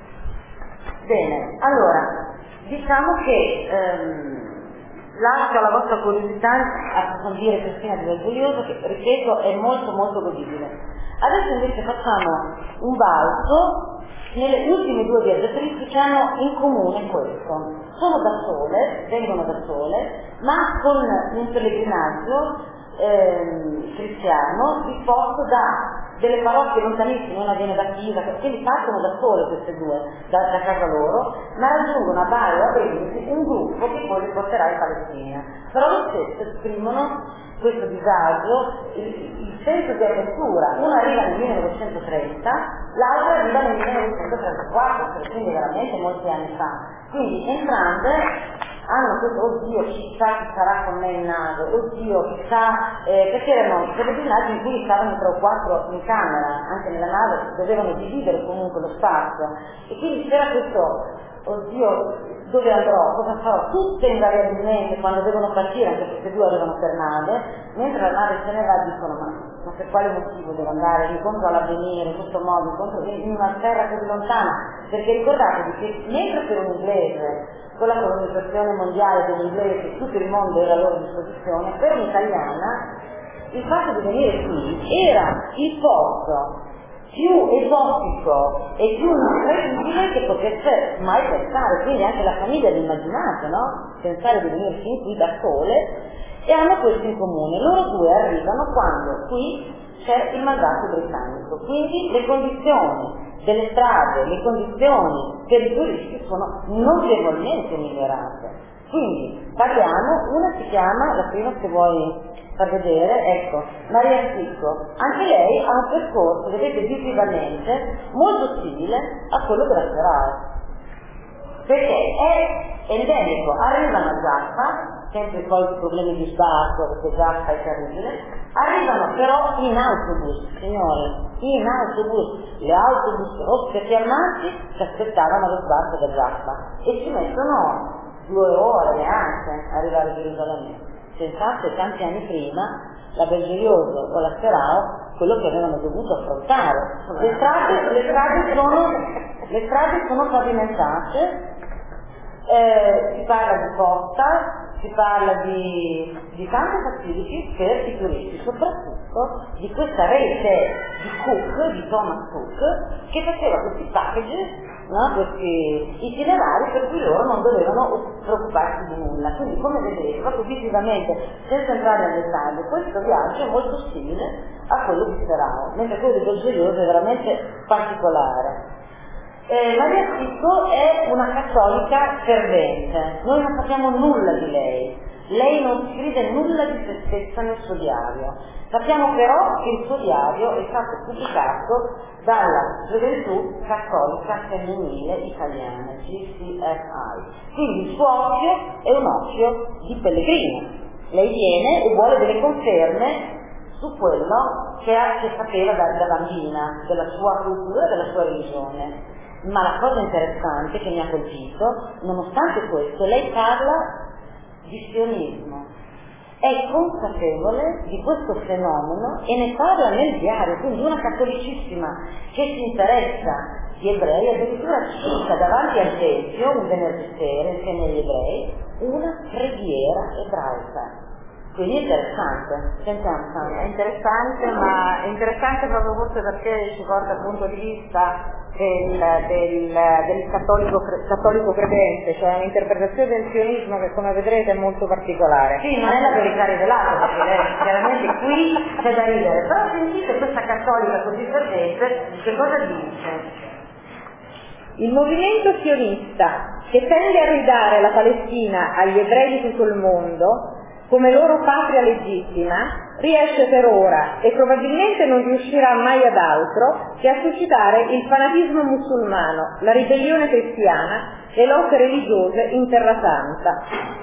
Bene, allora, diciamo che ehm, lascio alla vostra curiosità approfondire Cristina di Vergoglioso, che ripeto è molto molto godibile. Adesso invece facciamo un balzo nelle ultime due viaggiatrici che hanno in comune questo. Sono da sole, vengono da sole, ma con un pellegrinaggio ehm, cristiano disposto da delle parrocchie lontanissime, una viene da Pisa, quindi partono da sole queste due, da, da casa loro, ma raggiungono a Bari o a Brindisi un gruppo che poi li porterà in Palestina. Però lo stesso esprimono questo disagio, il, il senso di avventura. Uno arriva nel millenovecentotrenta, l'altro arriva nel millenovecentotrentaquattro, quindi veramente molti anni fa. Quindi entrambe hanno questo, oddio chissà chi sarà con me in nave, oddio chissà, eh, perché erano pellegrinaggi in cui stavano tre o quattro in camera, anche nella nave dovevano dividere comunque lo spazio, e quindi c'era questo, oddio dove andrò, cosa farò, tutte invariabilmente quando devono partire, anche queste due arrivano per nave, mentre la nave se ne va dicono ma, ma per quale motivo devo andare incontro all'avvenire in questo modo, incontro in una terra così lontana, perché ricordatevi che mentre per un inglese con la colonizzazione mondiale degli inglesi tutto il mondo era a loro disposizione, per un'italiana il fatto di venire qui era il posto più esotico e più incredibile che potesse mai pensare, quindi anche la famiglia ha immaginato, no? Pensare di venire fin qui da sole, e hanno questo in comune. Loro due arrivano quando qui c'è il mandato britannico, quindi le condizioni delle strade, le condizioni per i turisti sono notevolmente migliorate. Quindi parliamo, una si chiama, la prima se vuoi far vedere, ecco, Maria Sicco, anche lei ha un percorso, vedete, visivamente molto simile a quello della Ferrara, perché è endemico, arrivano a Giaffa, sempre i soliti problemi di sbarco, perché Giaffa è terribile, arrivano però in autobus, signore, in autobus, le autobus rossi e fermati si aspettavano lo sbarco da Giaffa e ci mettono due ore neanche a arrivare a Gerusalemme. Pensate tanti anni prima la Bergoglioso o la Sperao quello che avevano dovuto affrontare. Le strade, le strade, sono, le strade sono pavimentate, eh, si parla di posta, si parla di, di tanti facility per i turisti, soprattutto di questa rete di Cook, di Thomas Cook, che faceva questi package, no? Questi itinerari per cui loro non dovevano preoccuparsi di nulla. Quindi come vedete, proprio visivamente, senza entrare nel dettaglio, questo viaggio è molto simile a quello di Sperao, mentre quello di Bergoglioso è veramente particolare. Eh, Maria Sicco è una cattolica fervente, noi non sappiamo nulla di lei, lei non scrive nulla di se stessa nel suo diario, sappiamo però che il suo diario è stato pubblicato dalla Gioventù Cattolica Femminile Italiana, G C F I, quindi il suo occhio è un occhio di pellegrina, lei viene e vuole delle conferme su quello che, ha, che sapeva da, da bambina, della sua cultura e della sua religione. Ma la cosa interessante che mi ha colpito, nonostante questo, lei parla di sionismo, è consapevole di questo fenomeno e ne parla nel diario, quindi una cattolicissima che si interessa di ebrei, addirittura cita davanti al Tempio, un venerdì sera insieme agli ebrei, una preghiera ebraica. Quindi è interessante, sentiamo Sandra. È interessante, ma è interessante proprio forse perché ci porta al punto di vista del, del, del cattolico, cattolico credente, cioè un'interpretazione del sionismo che come vedrete è molto particolare. Sì, non è la verità rivelata, perché chiaramente qui c'è da ridere, però sentite questa cattolica così fervente che cosa dice? Il movimento sionista, che tende a ridare la Palestina agli ebrei di tutto il mondo come loro patria legittima, riesce per ora, e probabilmente non riuscirà mai ad altro, che a suscitare il fanatismo musulmano, la ribellione cristiana e lotte religiose in Terra Santa.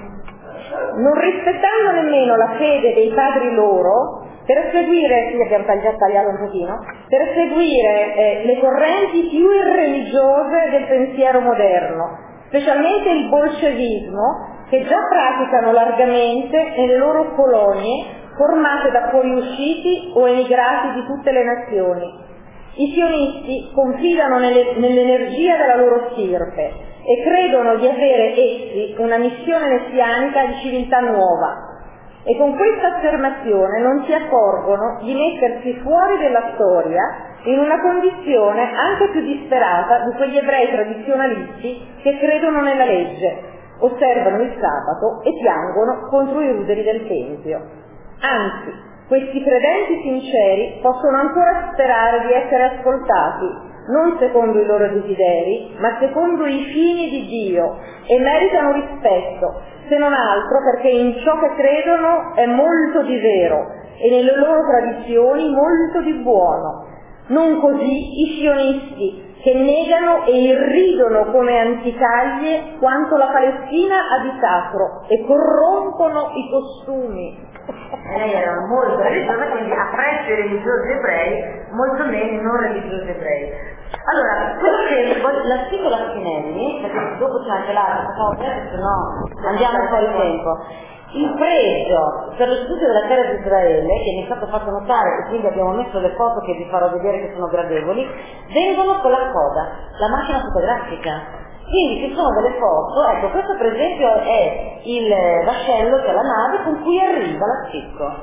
Non rispettando nemmeno la fede dei padri loro, per seguire, qui abbiamo tagliato, tagliato un pochino, per seguire eh, le correnti più irreligiose del pensiero moderno, specialmente il bolscevismo, che già praticano largamente nelle loro colonie formate da fuoriusciti o emigrati di tutte le nazioni. I sionisti confidano nelle, nell'energia della loro stirpe e credono di avere essi una missione messianica di civiltà nuova. E con questa affermazione non si accorgono di mettersi fuori della storia in una condizione anche più disperata di quegli ebrei tradizionalisti che credono nella legge, osservano il sabato e piangono contro i ruderi del Tempio. Anzi, questi credenti sinceri possono ancora sperare di essere ascoltati, non secondo i loro desideri, ma secondo i fini di Dio, e meritano rispetto, se non altro perché in ciò che credono è molto di vero e nelle loro tradizioni molto di buono. Non così i sionisti, che negano e irridono come anticaglie quanto la Palestina ha di sacro e corrompono i costumi. Lei era molto religiosa, quindi apprezza i religiosi ebrei, molto meno i non religiosi ebrei. Allora, quello che l'articolo Spinelli, perché dopo c'è anche l'altro, se no andiamo fuori tempo. Il pregio per lo studio della terra di Israele, che mi è stato fatto notare, e quindi abbiamo messo le foto che vi farò vedere che sono gradevoli, vengono con la coda, la macchina fotografica. Quindi ci sono delle foto, ecco, questo per esempio è il vascello, che è la nave con cui arriva la Chicco.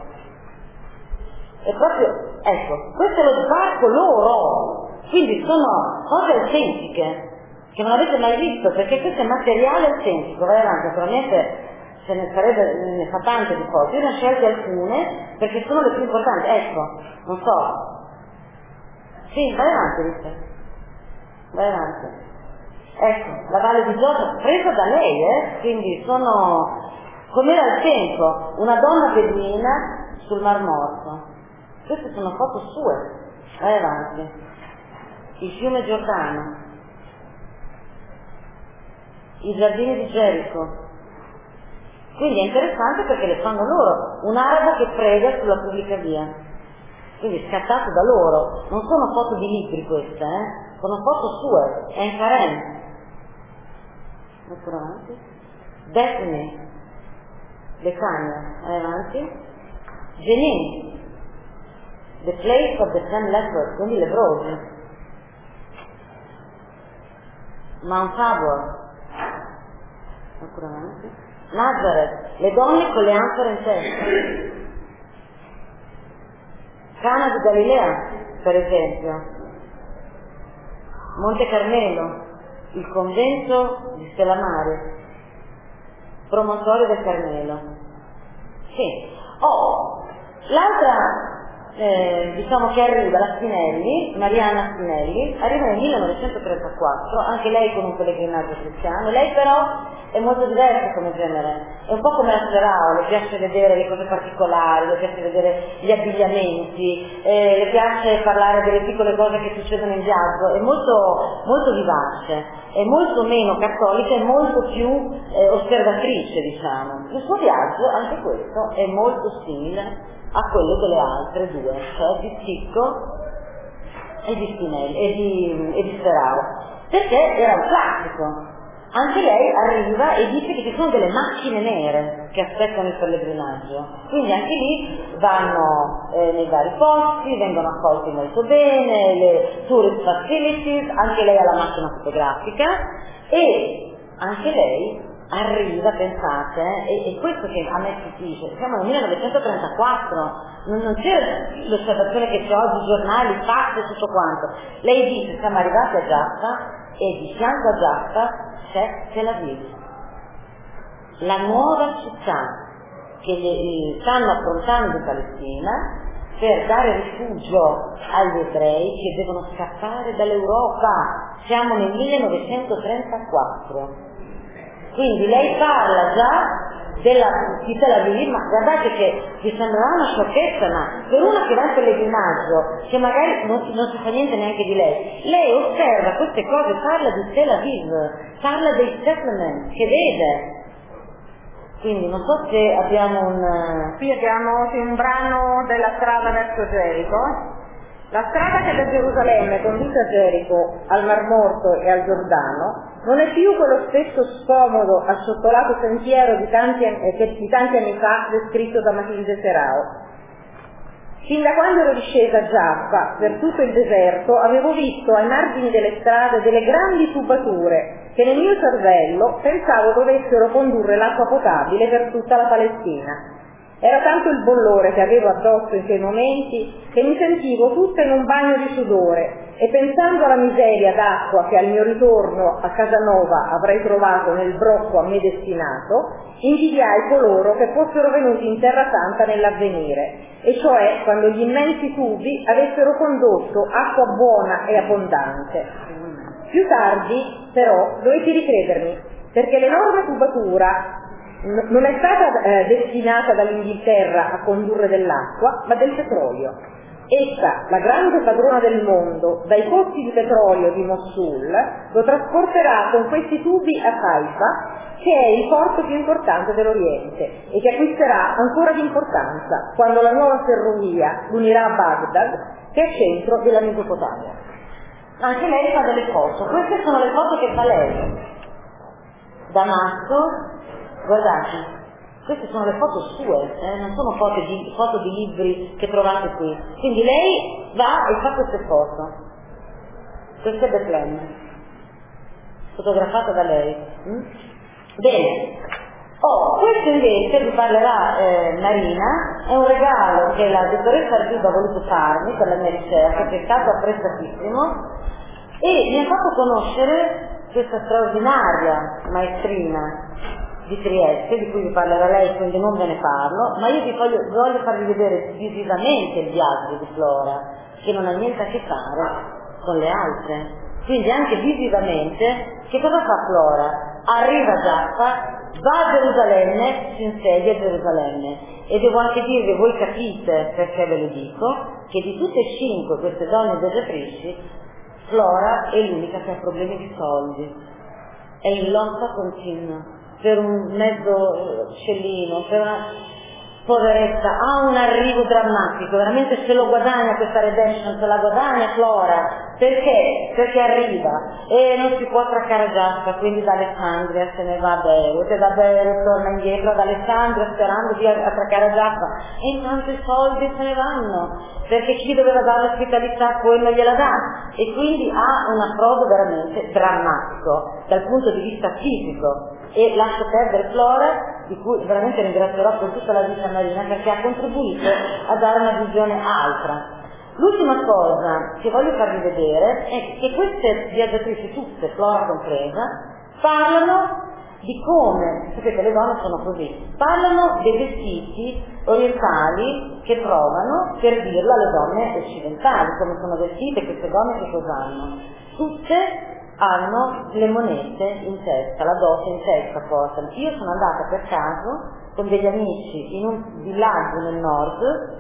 È proprio, ecco, questo è lo sbarco loro, quindi sono cose autentiche, che non avete mai visto, perché questo è materiale autentico. Vai avanti, naturalmente ce ne sarebbe, ne fa tante di foto, io ne ho scelte alcune perché sono le più importanti. Ecco, non so, sì, vai avanti, Rita, vai avanti. Ecco, la Valle di Giosafat, presa da lei, eh? Quindi sono, come era al tempo, una donna beduina sul Mar Morto. Queste sono foto sue. Vai avanti. Il fiume Giordano, i giardini di Gerico. Quindi è interessante perché le fanno loro. Un arabo che prega sulla pubblica via. Quindi scattato da loro. Non sono foto di libri queste, eh? Sono foto sue. È in Karen. Avanti. Bethany, Betania, vai avanti. Jenin, the place of the ten lepers, quindi lebrosi. Mount Tabor, ancora avanti. Nazareth, le donne con le ancore in testa. Cana di Galilea, per esempio. Monte Carmelo, il convento di Stella Maris, promontorio del Carmelo. Sì. Oh, l'altra eh, diciamo che arriva, la Spinelli, Mariana Spinelli, arriva nel millenovecentotrentaquattro, anche lei con un pellegrinaggio cristiano. Lei però è molto diversa come genere, è un po' come la Serao, le piace vedere le cose particolari, le piace vedere gli abbigliamenti, eh, le piace parlare delle piccole cose che succedono in viaggio, è molto, molto vivace, è molto meno cattolica e molto più eh, osservatrice, diciamo. Il suo viaggio, anche questo, è molto simile a quello delle altre due, cioè di Chicco e di Spinelli e di, e di Serao, perché era un classico. Anche lei arriva e dice che ci sono delle macchine nere che aspettano il pellegrinaggio, quindi anche lì vanno eh, nei vari posti, vengono accolti molto bene, le tourist facilities, anche lei ha la macchina fotografica e anche lei arriva, pensate, eh, e questo che a me stupisce, siamo nel millenovecentotrentaquattro, non, non c'era l'osservazione che c'è oggi, giornali, fax e tutto quanto. Lei dice, siamo arrivati a Jaffa e di fianco a Jaffa c'è Tel Aviv, la nuova città che gli, stanno affrontando in Palestina, per dare rifugio agli ebrei che devono scappare dall'Europa. Siamo nel millenovecentotrentaquattro. Quindi lei parla già della di Tel Aviv, ma guardate che vi sembrerà una sciocchezza, ma per una che va in pellegrinaggio, che magari non, non si fa niente neanche di lei, lei osserva queste cose, parla di Tel Aviv, parla dei settlement, che vede. Quindi non so se abbiamo un... Qui abbiamo un brano della strada verso Gerico. La strada che da Gerusalemme conduce a Gerico, al Mar Morto e al Giordano non è più quello stesso scomodo, assotolato sentiero di tanti, eh, che di tanti anni fa descritto da Matilde Serao. Fin da quando ero discesa a Giaffa, per tutto il deserto, avevo visto ai margini delle strade delle grandi tubature che nel mio cervello pensavo dovessero condurre l'acqua potabile per tutta la Palestina. Era tanto il bollore che avevo addosso in quei momenti che mi sentivo tutta in un bagno di sudore e pensando alla miseria d'acqua che al mio ritorno a Casanova avrei trovato nel brocco a me destinato, invidiai coloro che fossero venuti in Terra Santa nell'avvenire, e cioè quando gli immensi tubi avessero condotto acqua buona e abbondante. Più tardi, però, dovete ricredermi, perché l'enorme tubatura non è stata eh, destinata dall'Inghilterra a condurre dell'acqua, ma del petrolio. Essa, la grande padrona del mondo, dai pozzi di petrolio di Mosul, lo trasporterà con questi tubi a Haifa, che è il porto più importante dell'Oriente e che acquisterà ancora di importanza quando la nuova ferrovia l'unirà a Baghdad, che è centro della Mesopotamia. Anche lei fa delle foto, queste sono le foto che fa lei. Damasco. Guardate, queste sono le foto sue, eh? Non sono foto di, foto di libri che trovate qui. Quindi lei va e fa queste foto. Questa è Betlemme, fotografata da lei. Mm? Bene. Oh, questo invece vi parlerà eh, Marina, è un regalo che la dottoressa Argiuba ha voluto farmi per la mia ricerca, che è stato apprezzatissimo, e mi ha fatto conoscere questa straordinaria maestrina di Trieste, di cui vi parlerà lei, quindi non ve ne parlo, ma io vi voglio, voglio farvi vedere visivamente il viaggio di Flora, che non ha niente a che fare con le altre. Quindi anche visivamente, che cosa fa Flora? Arriva a Giaffa, va a Gerusalemme, si insedia a Gerusalemme. E devo anche dirvi, voi capite perché ve lo dico, che di tutte e cinque queste donne viaggiatrici, Flora è l'unica che ha problemi di soldi. È in lotta continua per un mezzo scellino, per una poveretta, ha un arrivo drammatico, veramente se lo guadagna questa redemption, se la guadagna Flora. Perché? Perché arriva e non si può attraccare a Giaffa, quindi da Alessandria se ne va a Beirut, e da Beirut torna indietro ad Alessandria sperando di attraccare a Giaffa, e intanto i soldi se ne vanno, perché chi doveva dare l'ospitalità quello gliela dà, e quindi ha un approdo veramente drammatico dal punto di vista fisico. E lascio perdere Flora, di cui veramente ringrazierò per tutta la vita Marina, perché ha contribuito a dare una visione altra. L'ultima cosa che voglio farvi vedere è che queste viaggiatrici, tutte, Flora compresa, parlano di come, sapete le donne sono così, parlano dei vestiti orientali che trovano, per dirlo, alle donne occidentali, come sono vestite queste donne, che cosa hanno. Tutte hanno le monete in testa, la dote in testa portano. Io sono andata per caso con degli amici in un villaggio nel nord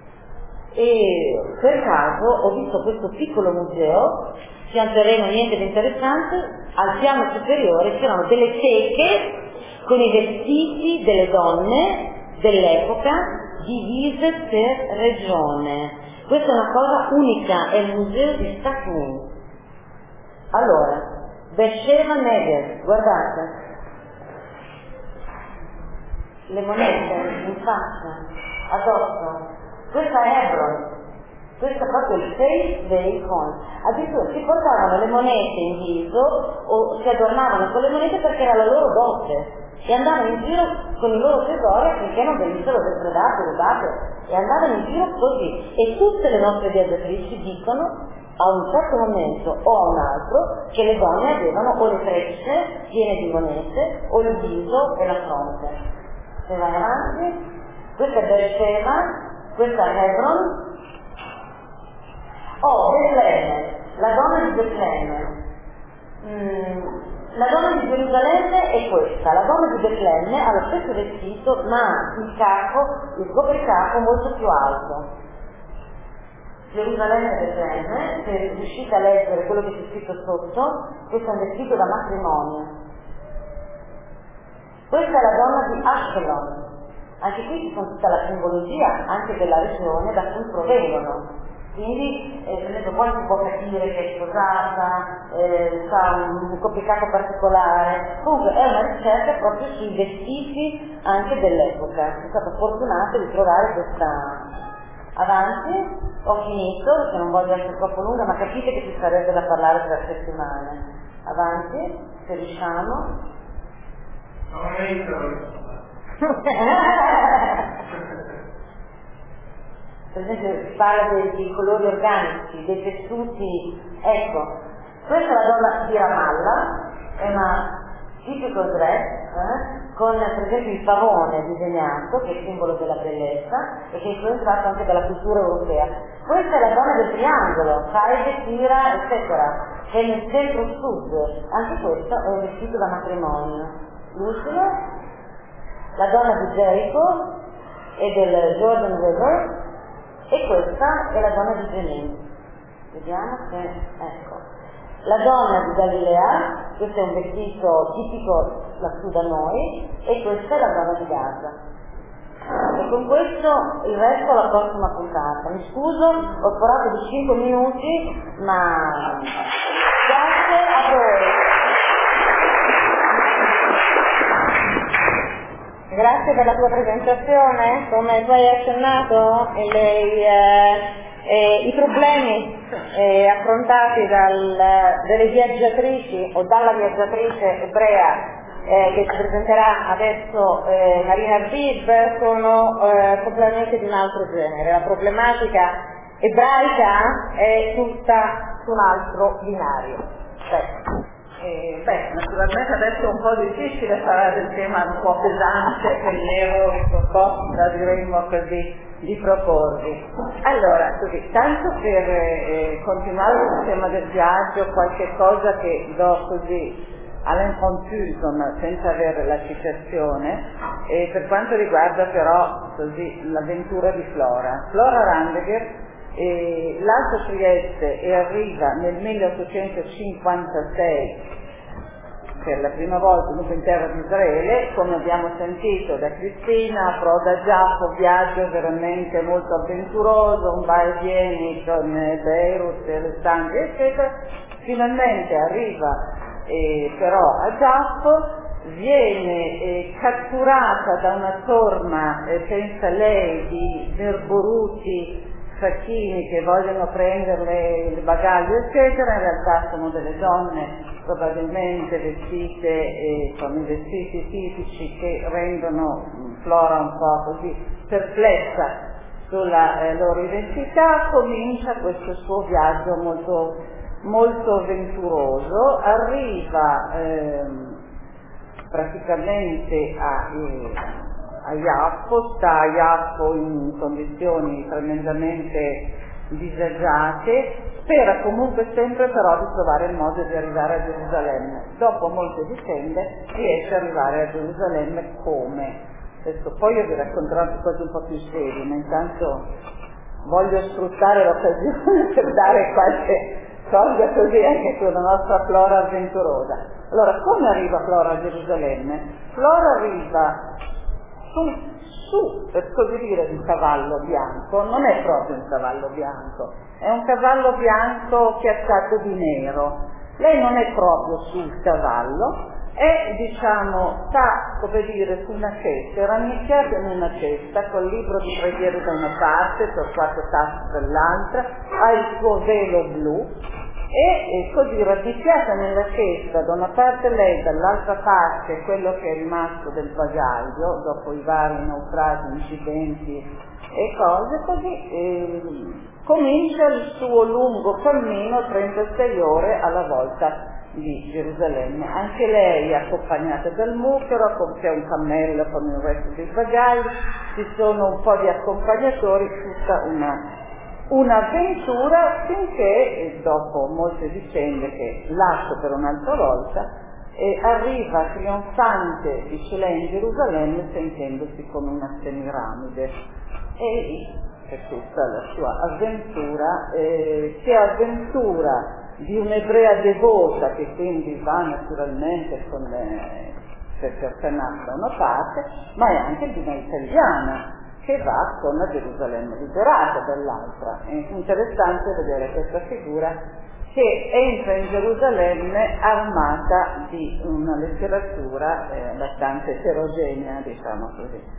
e per caso ho visto questo piccolo museo, pian terreno, niente di interessante, al piano superiore c'erano delle teche con i vestiti delle donne dell'epoca divise per regione. Questa è una cosa unica, è il museo di Stachny. Allora, Beersheba Negev, guardate, le monete in faccia, addosso, questa è Hebron, questo è proprio il face dei coin. Addirittura si portavano le monete in viso o si adornavano con le monete perché era la loro dote e andavano in giro con i loro tesori affinché non venissero depredate, rubate, e andavano in giro così. E tutte le nostre viaggiatrici dicono a un certo momento o a un altro che le donne avevano o le trecce piene di monete o il viso e la fronte. Se vai avanti, questa è Beersheba, questa è Hebron, Oh, Betlemme, la donna di Betlemme. Mm, la donna di Gerusalemme è questa, la donna di Betlemme ha lo stesso vestito ma il capo, il copricapo molto più alto. Gerusalemme e Betlemme, se riuscite a leggere quello che c'è scritto sotto, questo è un vestito da matrimonio. Questa è la donna di Ashkelon. Anche qui ci sono tutta la simbologia anche della regione da cui provengono. Quindi, eh, per esempio, poi si può capire che è sposata, eh, fa un, un copricapo particolare. Comunque è una ricerca proprio sui vestiti anche dell'epoca. Sono stata fortunata di trovare questa. Avanti, ho finito, perché non voglio essere troppo lunga, ma capite che ci sarebbe da parlare per settimane. Avanti, se riusciamo. Per esempio si parla dei, dei colori organici, dei tessuti, ecco, questa è la donna di Ramallah, è una tipico dress, eh, con per esempio il pavone disegnato, che è il simbolo della bellezza, e che è influenzato anche dalla cultura europea. Questa è la donna del triangolo, Saide, Tira, eccetera, che è nel centro-sud, anche questo è un vestito da matrimonio. L'ultimo, la donna di Jericho e del Jordan River, e questa è la donna di Jenin. Vediamo se, ecco, la donna di Galilea, questo è un vestito tipico lassù da noi, e questa è la donna di Gaza. E con questo il resto la prossima puntata. Mi scuso, ho sparato di cinque minuti, ma grazie a voi. Grazie per la tua presentazione. Come tu hai accennato, le, eh, eh, i problemi eh, affrontati dal, dalle viaggiatrici o dalla viaggiatrice ebrea eh, che ci presenterà adesso eh, Marina Arbib sono eh, completamente di un altro genere. La problematica ebraica è tutta su un altro binario. Beh. Eh, beh, naturalmente adesso è un po' difficile parlare del tema un po' pesante che Leo proposta, diremmo così, di proporvi. Allora, così, tanto per eh, continuare sul tema del viaggio, qualche cosa che do così all'impromptu, insomma, senza avere la citazione, e per quanto riguarda però così l'avventura di Flora. Flora Randegger E lascia Trieste e arriva nel milleottocentocinquantasei per la prima volta in terra di Israele, come abbiamo sentito da Cristina, approda a Giaffo, viaggio veramente molto avventuroso, un va e vieni con Beirut, Alessandria, eccetera. Finalmente arriva eh, però a Giaffo, viene eh, catturata da una torma, eh, pensa lei, di nerboruti facchini che vogliono prenderle il bagaglio eccetera, in realtà sono delle donne probabilmente vestite eh, con i vestiti tipici che rendono Flora un po' così perplessa sulla eh, loro identità. Comincia questo suo viaggio molto, molto avventuroso, arriva ehm, praticamente a eh, a Jaffo, sta a Jaffo in condizioni tremendamente disagiate, spera comunque sempre però di trovare il modo di arrivare a Gerusalemme. Dopo molte vicende riesce ad arrivare a Gerusalemme come? Adesso poi io vi racconterò anche cose un po' più serie, ma intanto voglio sfruttare l'occasione per dare qualche cosa così anche sulla nostra Flora avventurosa. Allora, come arriva Flora a Gerusalemme? Flora arriva Su, su, per così dire, un cavallo bianco, non è proprio un cavallo bianco, è un cavallo bianco chiazzato di nero. Lei non è proprio sul cavallo, è, diciamo, sta, come dire, su una cesta, è rannicchiata in una cesta, col libro di preghiere da una parte, col quattro tassi dall'altra, ha il suo velo blu, e così radicchiata nella cesta, da una parte lei, dall'altra parte quello che è rimasto del bagaglio dopo i vari naufragi, incidenti e cose, così eh, comincia il suo lungo cammino, trentasei ore alla volta di Gerusalemme. Anche lei è accompagnata dal mucchero, c'è un cammello con il resto dei bagagli, ci sono un po' di accompagnatori, tutta una un'avventura finché, dopo molte vicende che lascio per un'altra volta, e arriva trionfante, dice lei, in Gerusalemme sentendosi come una semiramide. E lì è tutta la sua avventura, eh, che avventura di un'ebrea devota che quindi va naturalmente con le, per cercanarla da una parte, ma è anche di una italiana che va con la Gerusalemme liberata dall'altra. È interessante vedere questa figura che entra in Gerusalemme armata di una letteratura eh, abbastanza eterogenea, diciamo così.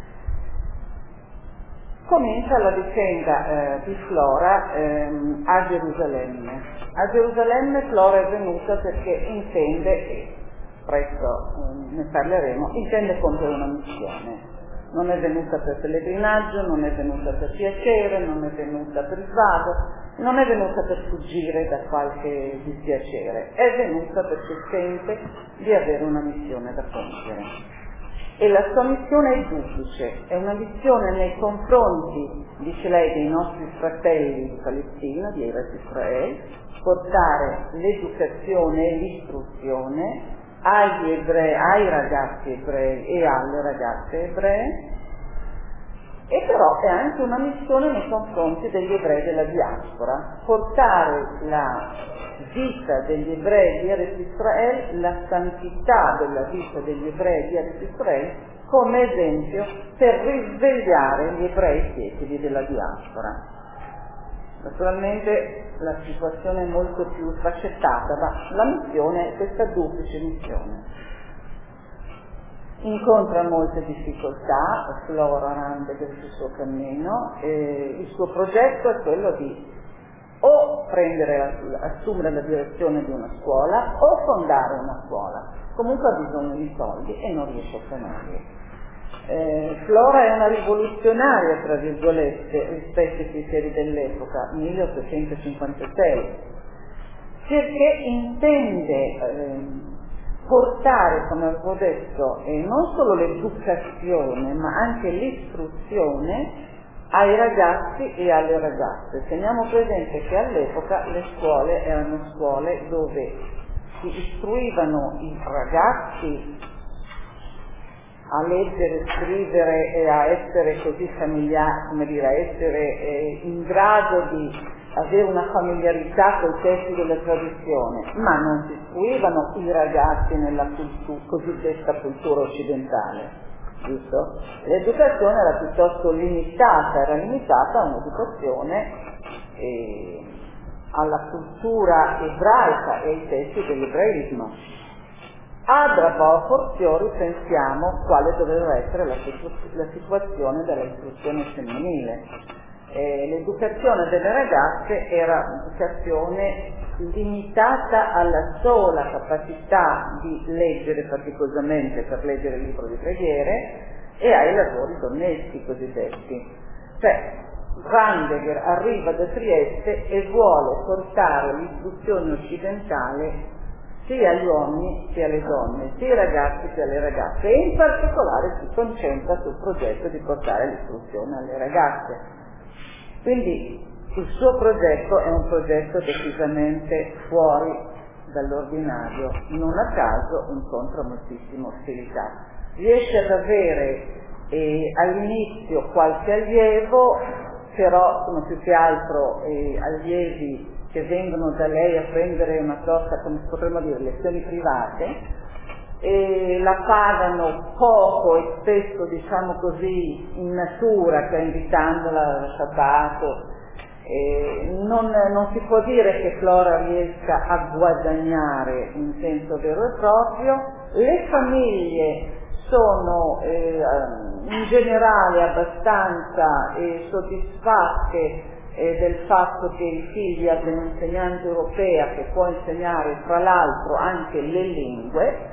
Comincia la vicenda eh, di Flora ehm, a Gerusalemme. A Gerusalemme Flora è venuta perché intende, e presto eh, ne parleremo, intende compiere una missione. Non è venuta per pellegrinaggio, non è venuta per piacere, non è venuta per svago, non è venuta per fuggire da qualche dispiacere, è venuta perché sente di avere una missione da compiere. E la sua missione è duplice, è una missione nei confronti, dice lei, dei nostri fratelli di Palestina, di Eretz Israele, portare l'educazione e l'istruzione agli ebrei, ai ragazzi ebrei e alle ragazze ebree, e però è anche una missione nei confronti degli ebrei della diaspora, portare la vita degli ebrei di Eretz Israele, la santità della vita degli ebrei di Eretz Israele come esempio per risvegliare gli ebrei tiepidi della diaspora. Naturalmente la situazione è molto più sfaccettata, ma la missione è questa duplice missione. Incontra molte difficoltà, Flora Randegger sul suo cammino, e il suo progetto è quello di o prendere, assumere la direzione di una scuola o fondare una scuola. Comunque ha bisogno di soldi e non riesce a ottenerli. Eh, Flora è una rivoluzionaria, tra virgolette, rispetto ai criteri dell'epoca, milleottocentocinquantasei, perché intende eh, portare, come avevo detto, eh, non solo l'educazione, ma anche l'istruzione ai ragazzi e alle ragazze. Teniamo presente che all'epoca le scuole erano scuole dove si istruivano i ragazzi a leggere, scrivere e a essere così familiari, come dire, a essere eh, in grado di avere una familiarità con i testi della tradizione, ma non si istruivano i ragazzi nella cultura, cosiddetta cultura occidentale, giusto? L'educazione era piuttosto limitata, era limitata a un'educazione eh, alla cultura ebraica e ai testi dell'ebraismo. Ad Rabò fortiori pensiamo quale doveva essere la, situ- la situazione dell'istruzione femminile. Eh, l'educazione delle ragazze era un'educazione limitata alla sola capacità di leggere faticosamente per leggere il libro di preghiere e ai lavori domestici cosiddetti. Cioè, Randegger arriva da Trieste e vuole portare l'istruzione occidentale sia agli uomini sia alle donne, sia ai ragazzi sia alle ragazze, e in particolare si concentra sul progetto di portare l'istruzione alle ragazze. Quindi il suo progetto è un progetto decisamente fuori dall'ordinario, non a caso incontra moltissima ostilità. Riesce ad avere eh, all'inizio qualche allievo, però sono più che altro eh, allievi che vengono da lei a prendere una sorta, come potremmo dire, lezioni private, e la pagano poco e spesso, diciamo così, in natura, cioè invitandola al sabbato. E non, non si può dire che Flora riesca a guadagnare in senso vero e proprio. Le famiglie sono eh, in generale abbastanza eh, soddisfatte eh, del fatto che il figlio abbia un'insegnante europea che può insegnare tra l'altro anche le lingue,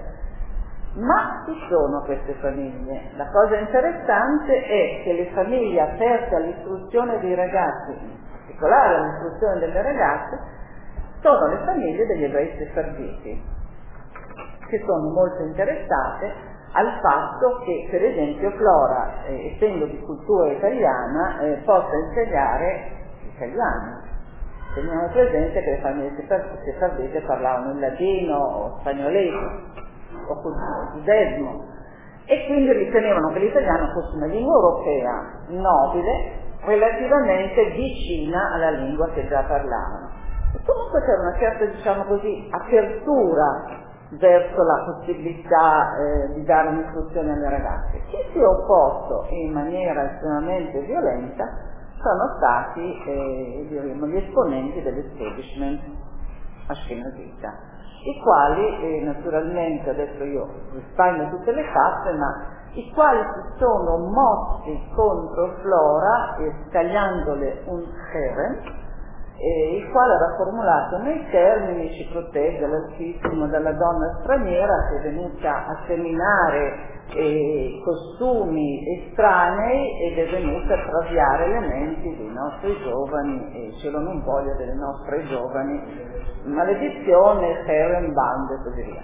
ma ci sono queste famiglie. La cosa interessante è che le famiglie aperte all'istruzione dei ragazzi, in particolare all'istruzione delle ragazze, sono le famiglie degli ebrei sefarditi, che sono molto interessate al fatto che, per esempio, Flora, eh, essendo di cultura italiana, eh, possa insegnare italiani. Teniamo presente che le famiglie sefardite parlavano il ladino o spagnolese o tedesco e quindi ritenevano che l'italiano fosse una lingua europea nobile relativamente vicina alla lingua che già parlavano. E comunque c'era una certa, diciamo così, apertura verso la possibilità eh, di dare un'istruzione alle ragazze. Chi si è opposto in maniera estremamente violenta sono stati eh, diremo, gli esponenti dell'establishment ashkenazita, i quali eh, naturalmente, adesso io risparmio tutte le tappe, ma i quali si sono mossi contro Flora eh, scagliandole un cherem, eh, il quale era formulato nei termini: ci protegge l'Altissimo dalla donna straniera che è venuta a seminare eh, costumi estranei ed è venuta a traviare le menti dei nostri giovani, e cielo non voglia delle nostre giovani, maledizione, cherem, bande e così via.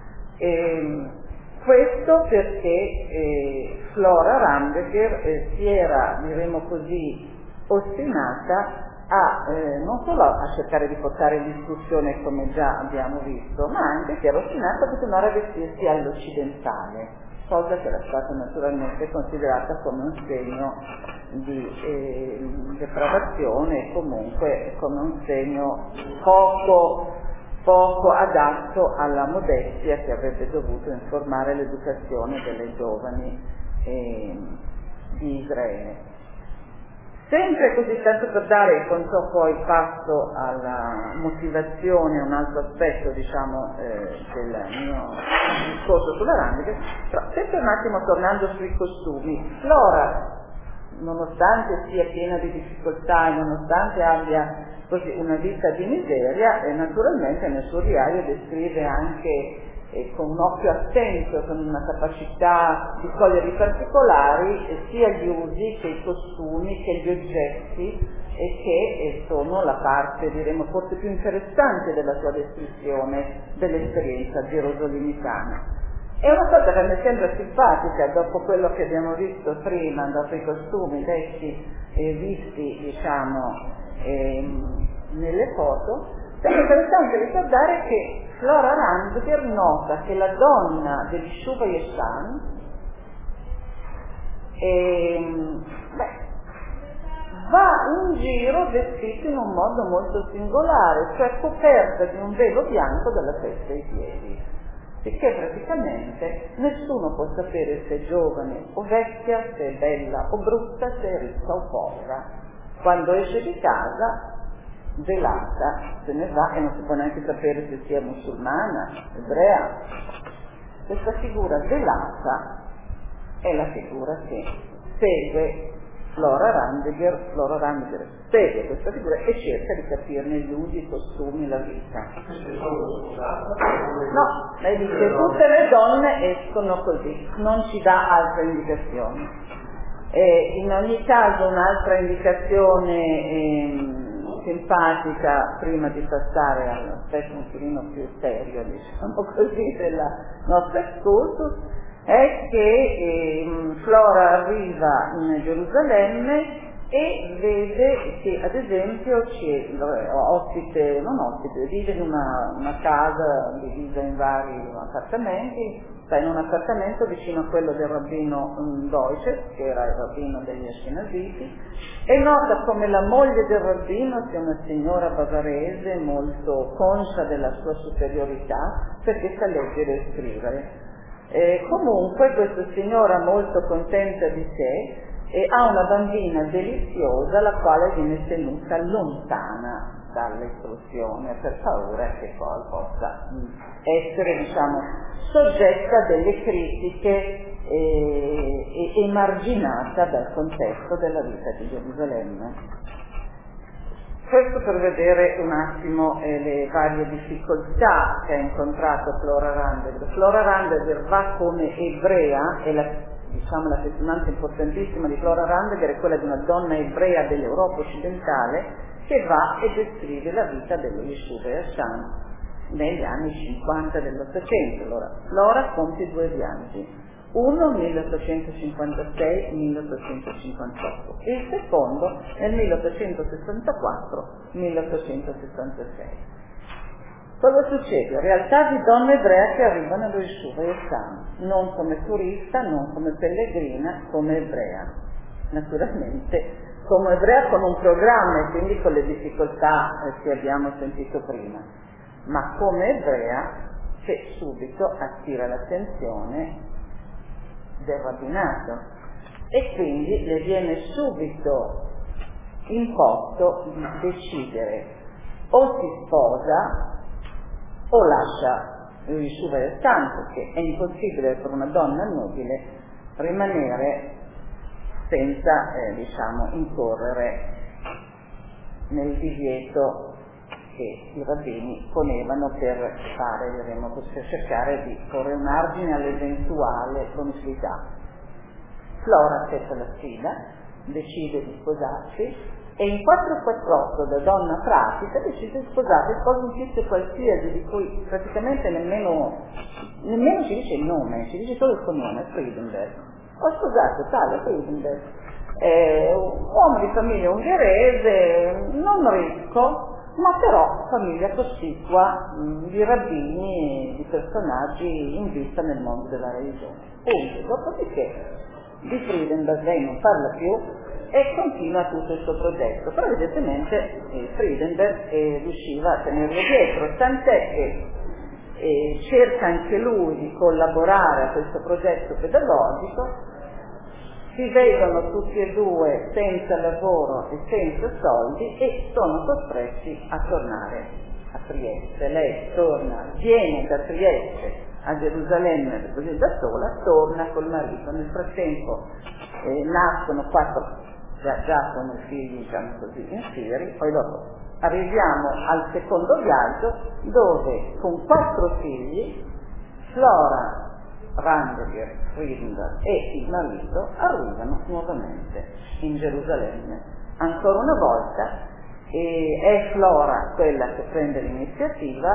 E, questo perché eh, Flora Randecker eh, si era, diremo così, ostinata a eh, non solo a cercare di portare l'istruzione come già abbiamo visto, ma anche si era ostinata a continuare a vestirsi all'occidentale, cosa che era stata naturalmente considerata come un segno di eh, depravazione e comunque come un segno poco, poco adatto alla modestia che avrebbe dovuto informare l'educazione delle giovani eh, di Israele. Sempre così, tanto per dare, quanto poi passo alla motivazione, un altro aspetto diciamo eh, del mio discorso sulla Randecker, però sempre un attimo tornando sui costumi. Flora, nonostante sia piena di difficoltà e nonostante abbia così una vita di miseria, e naturalmente nel suo diario descrive anche e con un occhio attento, con una capacità di cogliere i particolari, eh, sia gli usi che i costumi che gli oggetti, e che eh, sono la parte, diremo, forse più interessante della sua descrizione dell'esperienza gerosolimitana. È una cosa che mi sembra simpatica dopo quello che abbiamo visto prima, dopo i costumi detti e visti, diciamo, ehm, nelle foto. È interessante ricordare che Flora Randecker nota che la donna del Shuva Yeshan ehm, beh, va in giro vestita in un modo molto singolare, cioè coperta di un velo bianco dalla testa ai piedi, perché praticamente nessuno può sapere se è giovane o vecchia, se è bella o brutta, se è ricca o povera. Quando esce di casa velata se ne va e non si può neanche sapere se sia musulmana, ebrea. Questa figura velata è la figura che segue Flora Randecker. Flora Randecker segue questa figura e cerca di capirne gli usi, i costumi, la vita. No, lei dice tutte le donne escono così, non ci dà altre indicazioni. E in ogni caso un'altra indicazione ehm, simpatica, prima di passare all'aspetto un pochino più serio, diciamo così, della nostra excursus, è che eh, Flora arriva in Gerusalemme e vede che ad esempio c'è ospite, non ospite, vive in una, una casa divisa in vari appartamenti, sta in un appartamento vicino a quello del rabbino Deutsche, che era il rabbino degli Ashkenaziti, e nota come la moglie del rabbino sia una signora bavarese molto conscia della sua superiorità, perché sa leggere e scrivere. E comunque questa signora molto contenta di sé e ha una bambina deliziosa la quale viene tenuta lontana dall'istruzione per paura che poi possa essere, diciamo, soggetta a delle critiche e, e emarginata dal contesto della vita di Gerusalemme. Questo per vedere un attimo eh, le varie difficoltà che ha incontrato Flora Randecker. Flora Randecker va come ebrea, e la, diciamo, la testimonianza importantissima di Flora Randecker è quella di una donna ebrea dell'Europa occidentale che va e descrive la vita dello Yeshuva Yashan negli anni cinquanta dell'Ottocento. Allora, Flora compie due viaggi. uno milleottocentocinquantasei milleottocentocinquantotto e il secondo nel milleottocentosessantaquattro milleottocentosessantasei. Cosa succede? In realtà di donna ebrea che arrivano allo Yeshuva Yetzam, non come turista, non come pellegrina, come ebrea. Naturalmente come ebrea con un programma e quindi con le difficoltà che abbiamo sentito prima, ma come ebrea che subito attira l'attenzione del rabbinato e quindi le viene subito imposto di decidere o si sposa o lascia il Yeshuva Yetzam, perché è impossibile per una donna nobile rimanere senza eh, diciamo incorrere nel divieto che i rabbini ponevano per fare, diremo, per cercare di porre un argine all'eventuale promiscuità. Flora accetta la sfida, decide di sposarsi e in quattrocentoquarantotto da donna pratica decide di sposarsi, sposa un tizio qualsiasi di cui praticamente nemmeno, nemmeno ci dice il nome, ci dice solo il cognome, Friedenberg. Ho sposato tale Friedenberg, eh, un uomo di famiglia ungherese, non ricco, ma però famiglia cospicua mh, di rabbini e di personaggi in vista nel mondo della religione. Punto. Dopodiché di Friedenberg lei non parla più e continua tutto il suo progetto, però evidentemente eh, Friedenberg eh, riusciva a tenerlo dietro, tant'è che eh, cerca anche lui di collaborare a questo progetto pedagogico. Si vedono tutti e due senza lavoro e senza soldi e sono costretti a tornare a Trieste. Lei torna, viene da Trieste a Gerusalemme così da sola, torna col marito. Nel frattempo eh, nascono quattro, già, già sono figli, diciamo così, in Siri, poi dopo arriviamo al secondo viaggio dove con quattro figli Flora, Randeger, Friedenberg e il marito arrivano nuovamente in Gerusalemme. Ancora una volta eh, è Flora quella che prende l'iniziativa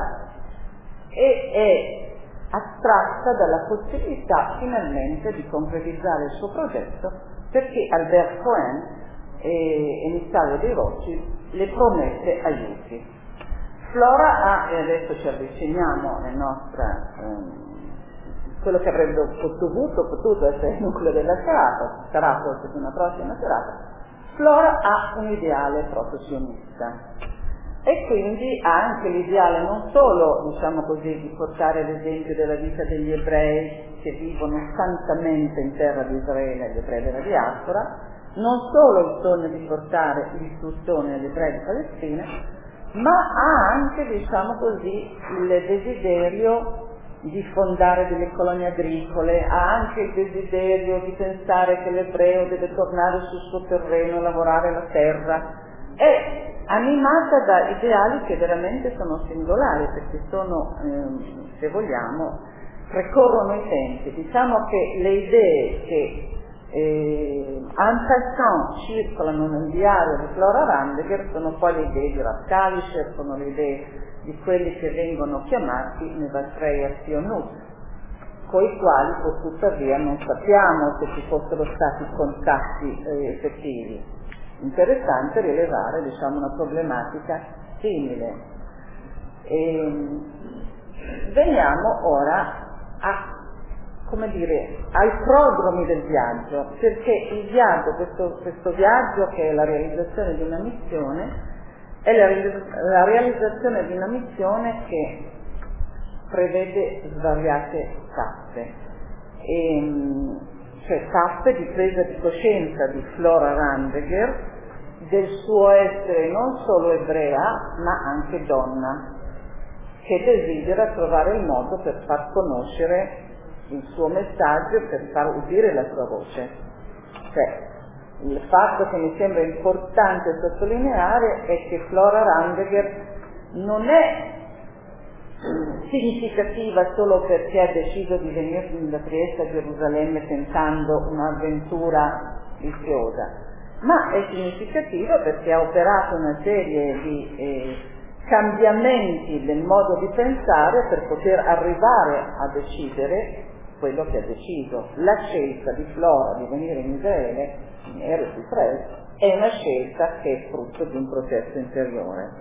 e è attratta dalla possibilità finalmente di concretizzare il suo progetto, perché Albert Cohen, eh, emissario dei Rothschild, le promette aiuti. Flora ha, e adesso ci avviciniamo alla nostra ehm, quello che avrebbe potuto, potuto essere il nucleo della serata, sarà forse una prossima serata. Flora ha un ideale proto-sionista e quindi ha anche l'ideale non solo, diciamo così, di portare l'esempio della vita degli ebrei che vivono santamente in terra di Israele, gli ebrei della diaspora, non solo il sogno di portare l'istruzione agli ebrei di Palestina, ma ha anche, diciamo così, il desiderio di fondare delle colonie agricole, ha anche il desiderio di pensare che l'ebreo deve tornare sul suo terreno, lavorare la terra. È animata da ideali che veramente sono singolari, perché sono, ehm, se vogliamo, precorrono i tempi. Diciamo che le idee che eh, en passant circolano nel diario di Flora Randeger sono poi le idee di Rav Kalischer, sono le idee di quelli che vengono chiamati Mevatrei Sionut, coi quali poi tuttavia non sappiamo se ci fossero stati contatti eh, effettivi. Interessante rilevare, diciamo, una problematica simile. E, veniamo ora a, come dire, ai prodromi del viaggio, perché il viaggio, questo, questo viaggio che è la realizzazione di una missione, è la, la realizzazione di una missione che prevede svariate tappe, e, cioè tappe di presa di coscienza di Flora Randeger del suo essere non solo ebrea ma anche donna, che desidera trovare il modo per far conoscere il suo messaggio e per far udire la sua voce. Cioè, il fatto che mi sembra importante sottolineare è che Flora Randeger non è significativa solo perché ha deciso di venire da Trieste a Gerusalemme tentando un'avventura viziosa, ma è significativa perché ha operato una serie di eh, cambiamenti del modo di pensare per poter arrivare a decidere quello che ha deciso. La scelta di Flora di venire in Israele, in Israele, è una scelta che è frutto di un processo interiore.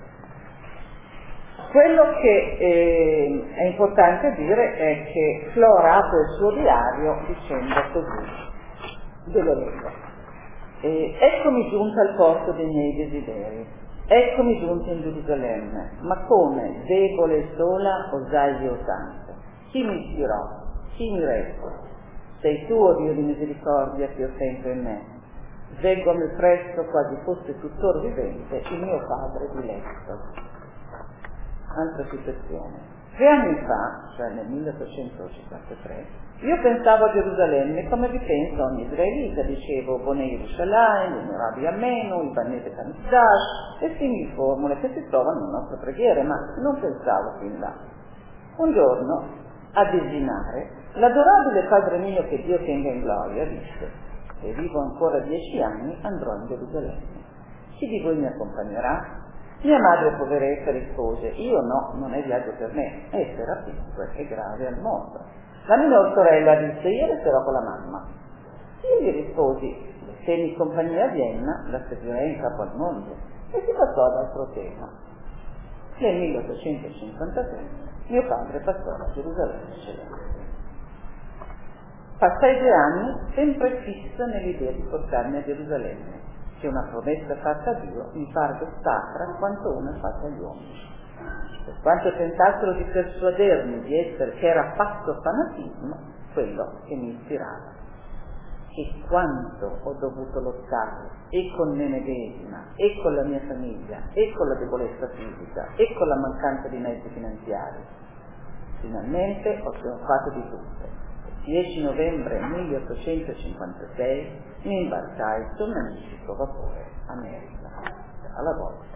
Quello che eh, è importante dire è che Flora apre il suo diario dicendo così, ve lo leggo. Eh, eccomi giunta al porto dei miei desideri, eccomi giunta in Gerusalemme, ma come debole e sola osai io tanto. Chi mi ispirò? Chi mi resta? Sei tu, o Dio di misericordia, che ho sempre in me. Veggomi presto, quasi fosse tuttor vivente, il mio padre diletto. Altra citazione. Tre anni fa, cioè nel milleottocentocinquantatré, io pensavo a Gerusalemme come vi pensa ogni israelita, dicevo Bonei Yerushalayim, il Merabi Amenu, il Bannete Kamizdash e simili formule che si trovano nelle nostre preghiere, ma non pensavo fin là. Un giorno, a desinare, l'adorabile Padre mio, che Dio tenga in gloria, disse: se vivo ancora dieci anni andrò in Gerusalemme. Chi di voi mi accompagnerà? Mia madre poveretta rispose: io no, non è viaggio per me, essa era piccola e grave al mondo. La minor sorella disse: io resterò con la mamma. Io gli risposi: se mi compagnia a Vienna, la seguirei in capo al mondo. E si passò ad altro tema. Nel milleottocentocinquantatré mio padre passò a Gerusalemme celeste. Passai due anni sempre fissa nell'idea di portarmi a Gerusalemme, che una promessa fatta a Dio mi parve sacra quanto una fatta agli uomini. Per quanto tentassero di persuadermi di essere che era pazzo fanatismo, quello che mi ispirava. E quanto ho dovuto lottare, e con me medesima, e con la mia famiglia, e con la debolezza fisica, e con la mancanza di mezzi finanziari. Finalmente ho trionfato di tutto. Il dieci novembre milleottocentocinquantasei mi imbarcai sul magnifico vapore America alla volta.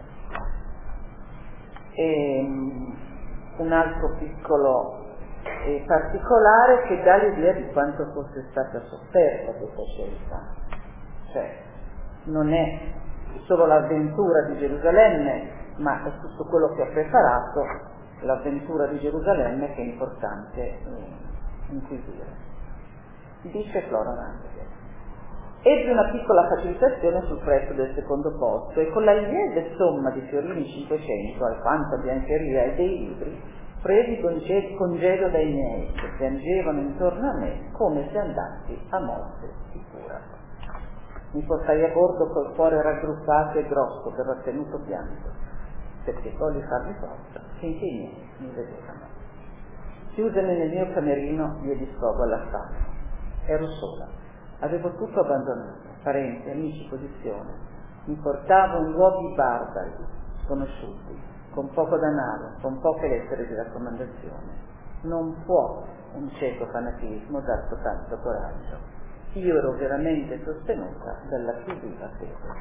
E, um, un altro piccolo eh, particolare che dà l'idea di quanto fosse stata sofferta questa scelta. Cioè, non è solo l'avventura di Gerusalemme, ma è tutto quello che ha preparato l'avventura di Gerusalemme che è importante eh, inquisire. Dice Flora Randiger: ebbe una piccola facilitazione sul prezzo del secondo posto e con la lieve somma di fiorini cinquecento, alquanto biancheria e dei libri, presi congedo dai miei che piangevano intorno a me come se andassi a morte sicura. Mi portai a bordo col cuore raggruppato e grosso per rattenuto pianto, perché voglio farmi forza finché i miei mi vedevano. Chiusemi nel mio camerino, diedi sfogo alla stanza. Ero sola, avevo tutto abbandonato, parenti, amici, posizione. Mi portavo in luoghi barbari, sconosciuti, con poco denaro, con poche lettere di raccomandazione. Non può un cieco fanatismo dar tanto coraggio. Io ero veramente sostenuta dalla più viva fede.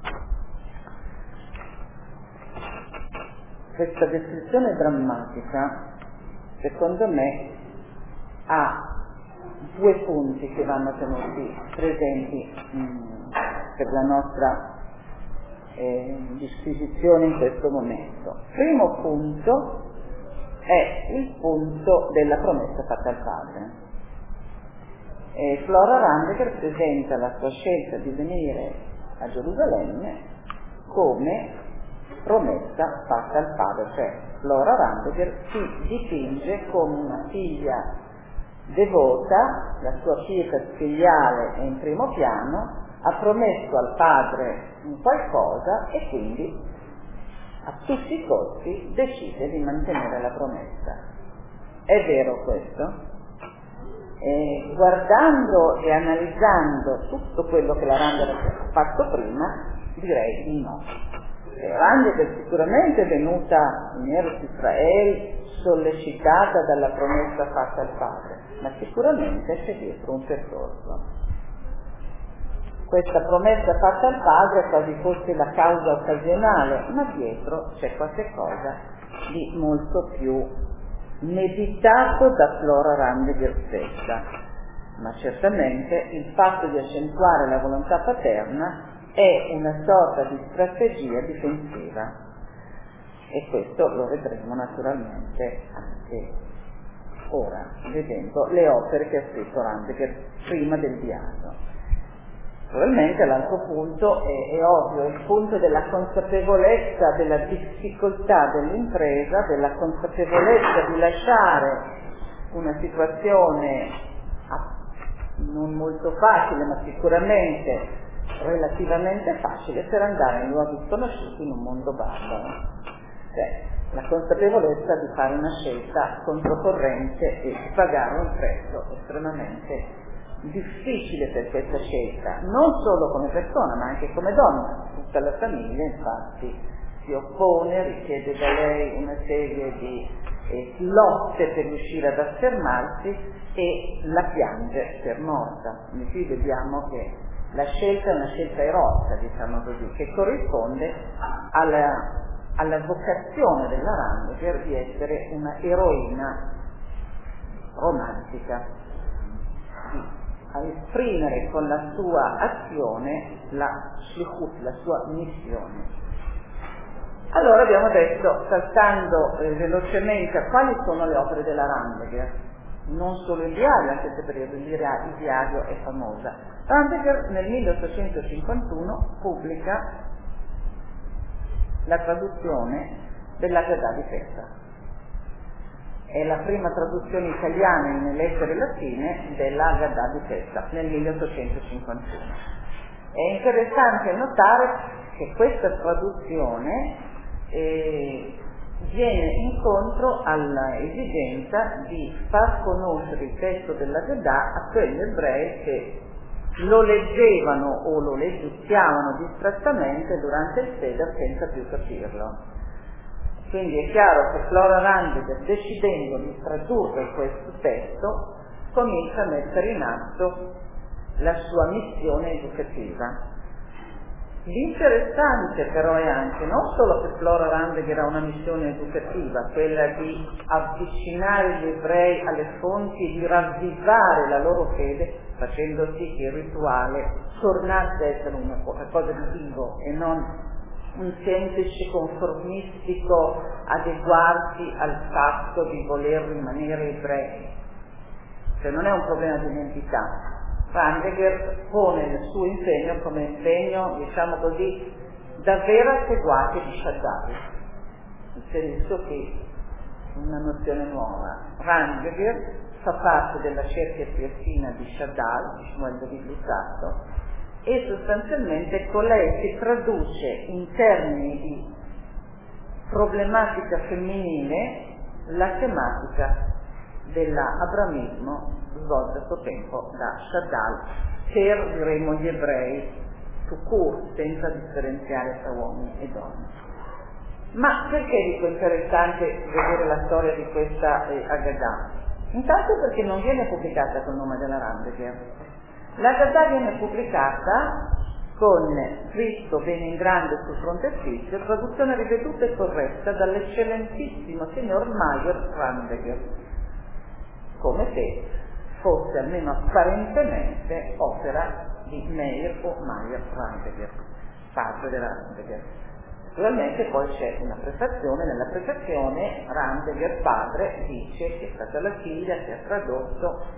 Questa descrizione drammatica, secondo me, ha due punti che vanno tenuti presenti mh, per la nostra eh, disquisizione in questo momento. Primo punto è il punto della promessa fatta al padre. E Flora Randiger presenta la sua scelta di venire a Gerusalemme come promessa fatta al padre, cioè Flora Randiger si dipinge come una figlia devota, la sua pietà filiale è in primo piano, ha promesso al padre un qualcosa e quindi a tutti i costi decide di mantenere la promessa. È vero questo? E guardando e analizzando tutto quello che la Randiger ha fatto prima, direi di no. La Randiger sicuramente è venuta in Eretz Israele sollecitata dalla promessa fatta al padre, ma sicuramente c'è dietro un percorso. Questa promessa fatta al padre quasi fosse la causa occasionale, ma dietro c'è qualche cosa di molto più meditato da Flora Randiger stessa. Ma certamente il fatto di accentuare la volontà paterna è una sorta di strategia difensiva. E questo lo vedremo naturalmente anche ora, vedendo le opere che ha scritto Randeger prima del viaggio. Probabilmente l'altro punto è, è ovvio, il punto della consapevolezza della difficoltà dell'impresa, della consapevolezza di lasciare una situazione non molto facile, ma sicuramente relativamente facile, per andare in luoghi sconosciuti in un mondo barbaro. Cioè, la consapevolezza di fare una scelta controcorrente e di pagare un prezzo estremamente difficile per questa scelta, non solo come persona ma anche come donna. Tutta la famiglia infatti si oppone, richiede da lei una serie di eh, lotte per riuscire ad affermarsi e la piange per morta. Quindi qui vediamo che la scelta è una scelta eroica, diciamo così, che corrisponde alla, alla vocazione della Randeger di essere una eroina romantica, a esprimere con la sua azione la shlichut, la sua missione. Allora abbiamo detto, saltando eh, velocemente a quali sono le opere della Randeger, non solo il diario, anche se periodo il diario è famosa. Randeger nel milleottocentocinquantuno pubblica la traduzione dell'Aggadah di Pesach. È la prima traduzione italiana in lettere latine dell'Aggadah di Pesach nel milleottocentocinquantuno. È interessante notare che questa traduzione eh, viene incontro all'esigenza di far conoscere il testo dell'Aggadah a quegli ebrei che lo leggevano o lo leggiuziavano distrattamente durante il Seder senza più capirlo. Quindi è chiaro che Flora Randeger, decidendo di tradurre questo testo, comincia a mettere in atto la sua missione educativa. L'interessante però è anche non solo che Flora Randeger ha una missione educativa, quella di avvicinare gli ebrei alle fonti, di ravvivare la loro fede, facendo sì che il rituale tornasse a essere una qualcosa di vivo e non un semplice conformistico adeguarsi al fatto di voler rimanere ebrei. Cioè non è un problema di identità. Randeger pone il suo impegno come impegno, diciamo così, davvero seguace di Shaddai, nel senso che una nozione nuova. Randeger fa parte della cerchia triestina di Shaddai, di Shmuel David Luzzatto, e sostanzialmente con lei si traduce in termini di problematica femminile la tematica dell'abramismo svolto a suo tempo da Shaddai per, diremo, gli ebrei tout court, senza differenziare tra uomini e donne. Ma perché dico interessante vedere la storia di questa eh, Aggadah? Intanto perché non viene pubblicata col nome della Randeger. L'Aggadah viene pubblicata con scritto bene in grande sul frontespizio, traduzione ripetuta e corretta dall'eccellentissimo signor Meyer Randeger, come se fosse almeno apparentemente opera di Meir o Meyer Randeger, padre della Randeger. Naturalmente poi c'è una prefazione, nella prefazione Randeger padre dice che è stata la figlia che ha tradotto,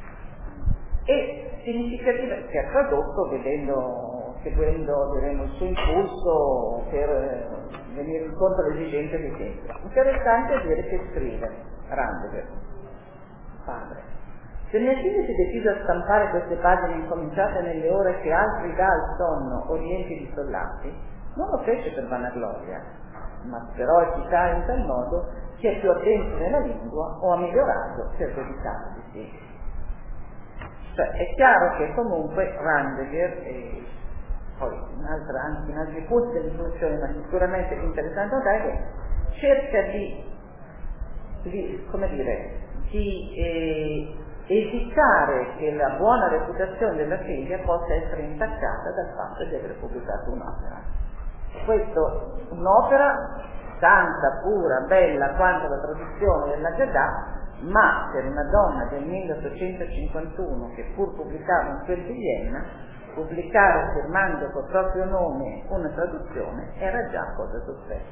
e significativa che ha tradotto vedendo, seguendo diremo, il suo impulso per eh, venire incontro alle esigenze di tempo. Interessante dire che scrive Randeger padre: se mia figlia si decise a stampare queste pagine incominciate nelle ore che altri dà al sonno o riempi di sollazzi, non lo fece per vanagloria, ma sperò eccitare in tal modo chi è più attento nella lingua o ha migliorato per dedicarsi. Cioè, è chiaro che comunque Randeger, e poi in altra, anche in altri punti dell'istruzione, ma sicuramente interessante notare, che cerca di, di come dire, di eh, evitare che la buona reputazione della figlia possa essere intaccata dal fatto di aver pubblicato un'opera. Questo, un'opera santa, pura, bella quanto la traduzione dell'Aggadah, ma per una donna del milleottocentocinquantuno che pur pubblicava un quel di Vienna, pubblicare firmando col proprio nome una traduzione era già cosa sospetta.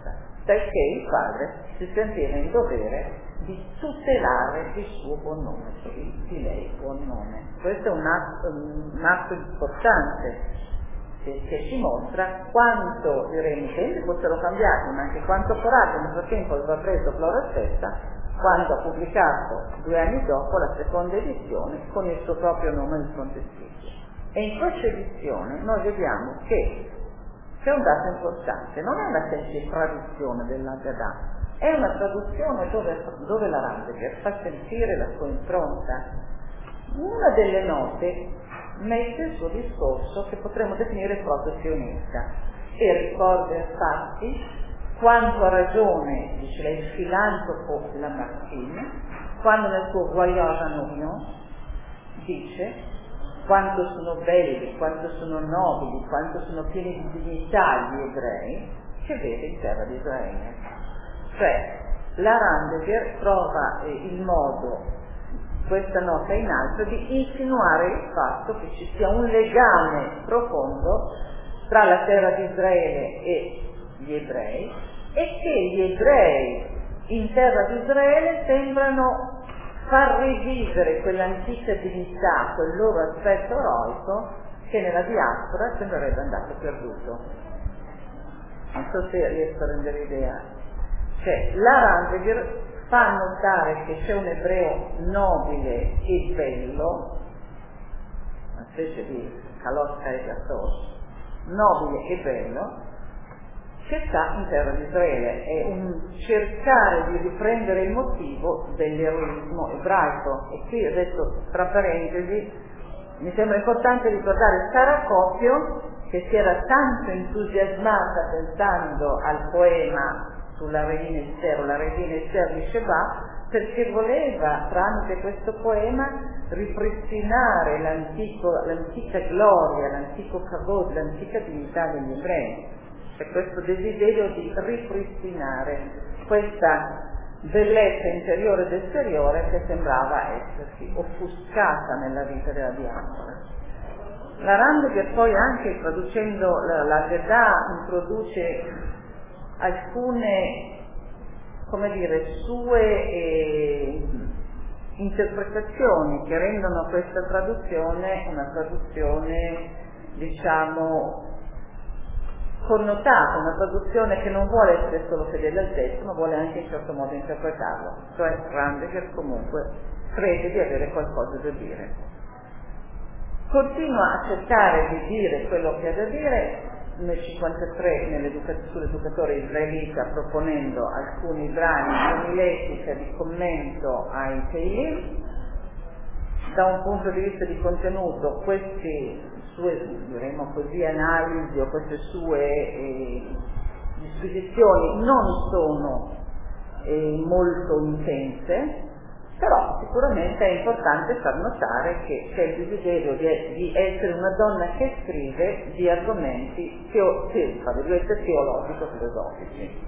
perché il padre si sentiva in dovere di tutelare il suo buon nome, cioè di lei buon nome. Questo è un atto, un atto importante che, che ci mostra quanto i renitenti fossero cambiati, ma anche quanto coraggio nel frattempo aveva preso Flora stessa quando ha pubblicato due anni dopo la seconda edizione con il suo proprio nome nel frontespizio. E in questa edizione noi vediamo che c'è un dato importante, non è una semplice traduzione dell'Haggadah, è una traduzione dove, dove la Randeger fa sentire la sua impronta. Una delle note mette il suo discorso che potremmo definire proto-sionista e ricorda infatti quanto ha ragione, dice lei, il filantropo Lamartine, quando nel suo Voyage en Orient dice quanto sono belli, quanto sono nobili, quanto sono pieni di dignità gli ebrei che vede in terra di Israele. Cioè, la Randeger trova eh, il modo, questa nota in alto, di insinuare il fatto che ci sia un legame profondo tra la terra di Israele e gli ebrei e che gli ebrei in terra di Israele sembrano far rivivere quell'antica dignità, quel loro aspetto eroico che nella diaspora sembrerebbe andato perduto. Non so se riesco a rendere idea. Cioè, la Randeger fa notare che c'è un ebreo nobile e bello, una specie di Kalosca e Gattos, nobile e bello, che sta in terra di Israele. È un cercare di riprendere il motivo dell'eroismo ebraico. E qui adesso, tra parentesi, mi sembra importante ricordare Sara Copio, che si era tanto entusiasmata pensando al poema sulla regina Ester o la regina Ester di Sheba, perché voleva tramite questo poema ripristinare l'antico, l'antica gloria, l'antico kavod, l'antica dignità degli ebrei. C'è questo desiderio di ripristinare questa bellezza interiore ed esteriore che sembrava essersi offuscata nella vita della diaspora. La Randeger poi anche traducendo la, la Haggadah introduce alcune, come dire, sue eh, interpretazioni che rendono questa traduzione una traduzione, diciamo, connotata, una traduzione che non vuole essere solo fedele al testo, ma vuole anche in certo modo interpretarlo. Cioè Randeger comunque crede di avere qualcosa da dire. Continua a cercare di dire quello che ha da dire. Nel cinquantatré sull'educatore israelita, proponendo alcuni brani di omiletica di commento ai Teilim. Da un punto di vista di contenuto, queste sue, diremmo così, analisi o queste sue eh, disquisizioni non sono eh, molto intense, però sicuramente è importante far notare che c'è il desiderio di, di essere una donna che scrive di argomenti teo, teologico-filosofici.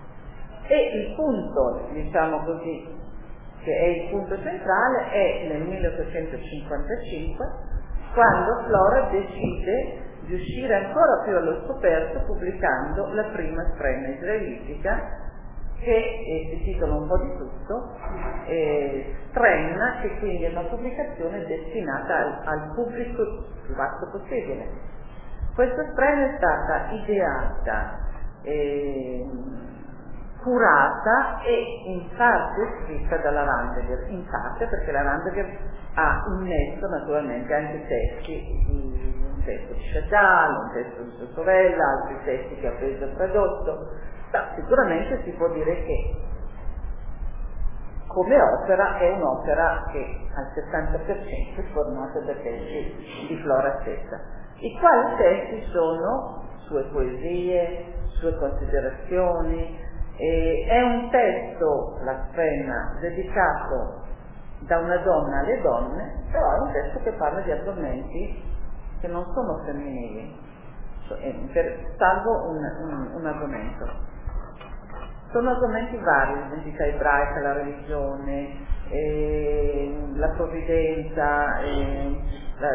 E il punto, diciamo così, che è il punto centrale, è nel milleottocentocinquantacinque, quando Flora decide di uscire ancora più allo scoperto pubblicando la prima strenna israelitica, che eh, si titola un po' di tutto, eh, strenna, che quindi è una pubblicazione destinata al, al pubblico più vasto possibile. Questa strenna è stata ideata, eh, curata e in parte scritta dalla Randeger, in parte perché la Randeger ha immesso naturalmente anche testi, un testo di Chagall, un testo di sua sorella, altri testi che ha preso e tradotto. No, sicuramente si può dire che come opera è un'opera che al sessanta per cento è formata da testi di Flora stessa, i quali testi sono sue poesie, sue considerazioni. E è un testo, la strenna, dedicato da una donna alle donne, però è un testo che parla di argomenti che non sono femminili, salvo un, un, un argomento. Sono argomenti vari: l'identità ebraica, la religione, eh, la provvidenza, eh, la,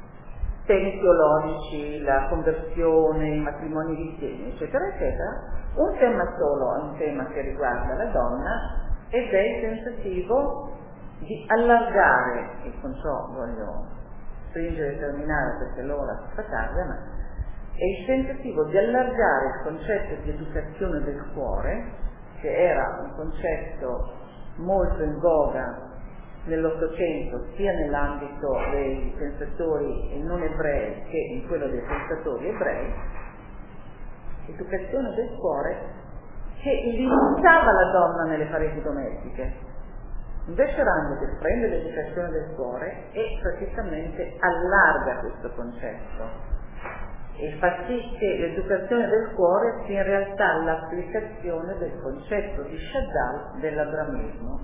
temi teologici, la conversione, i matrimoni di semi, eccetera, eccetera, Un tema solo è un tema che riguarda la donna ed è il tentativo di allargare, e con ciò voglio stringere e terminare perché l'ora si fa tardi, ma è il tentativo di allargare il concetto di educazione del cuore, che era un concetto molto in voga nell'Ottocento sia nell'ambito dei pensatori non ebrei che in quello dei pensatori ebrei, educazione del cuore che limitava la donna nelle pareti domestiche. Invece Randagger prende l'educazione del cuore e praticamente allarga questo concetto e fa sì che l'educazione del cuore sia in realtà l'applicazione del concetto di Chagall dell'abramismo.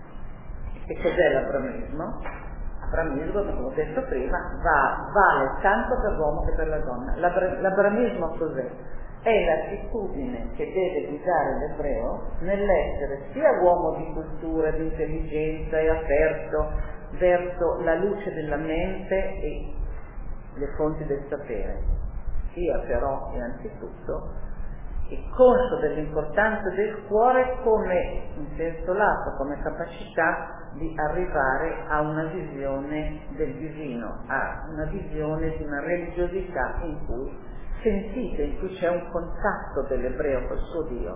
E cos'è l'abramismo? L'abramismo, come ho detto prima, va, vale tanto per l'uomo che per la donna. L'abra, l'abramismo cos'è? È l'attitudine che deve guidare l'ebreo nell'essere sia uomo di cultura, di intelligenza e aperto verso la luce della mente e le fonti del sapere, sia però e anzitutto e conscio dell'importanza del cuore come, in senso lato, come capacità di arrivare a una visione del divino, a una visione di una religiosità in cui sentite, in cui c'è un contatto dell'ebreo col suo Dio.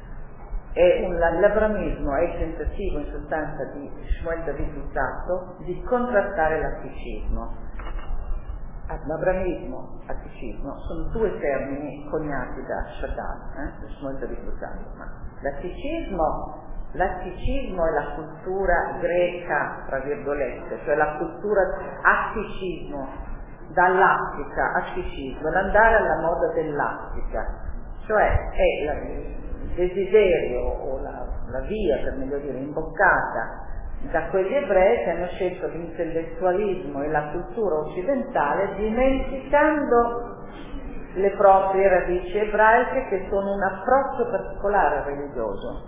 E un, l'abramismo è il tentativo in sostanza di Shmuel David Luzzatto di contrastare l'atticismo. L'abramismo, atticismo, sono due termini coniati da Chagall, eh, da Shmuel David Luzzatto. Ma l'atticismo, l'atticismo è la cultura greca, tra virgolette, cioè la cultura atticismo, dall'attica, atticismo, l'andare alla moda dell'attica, cioè è la, il desiderio o la, la via, per meglio dire, imboccata da quegli ebrei che hanno scelto l'intellettualismo e la cultura occidentale dimenticando le proprie radici ebraiche, che sono un approccio particolare religioso.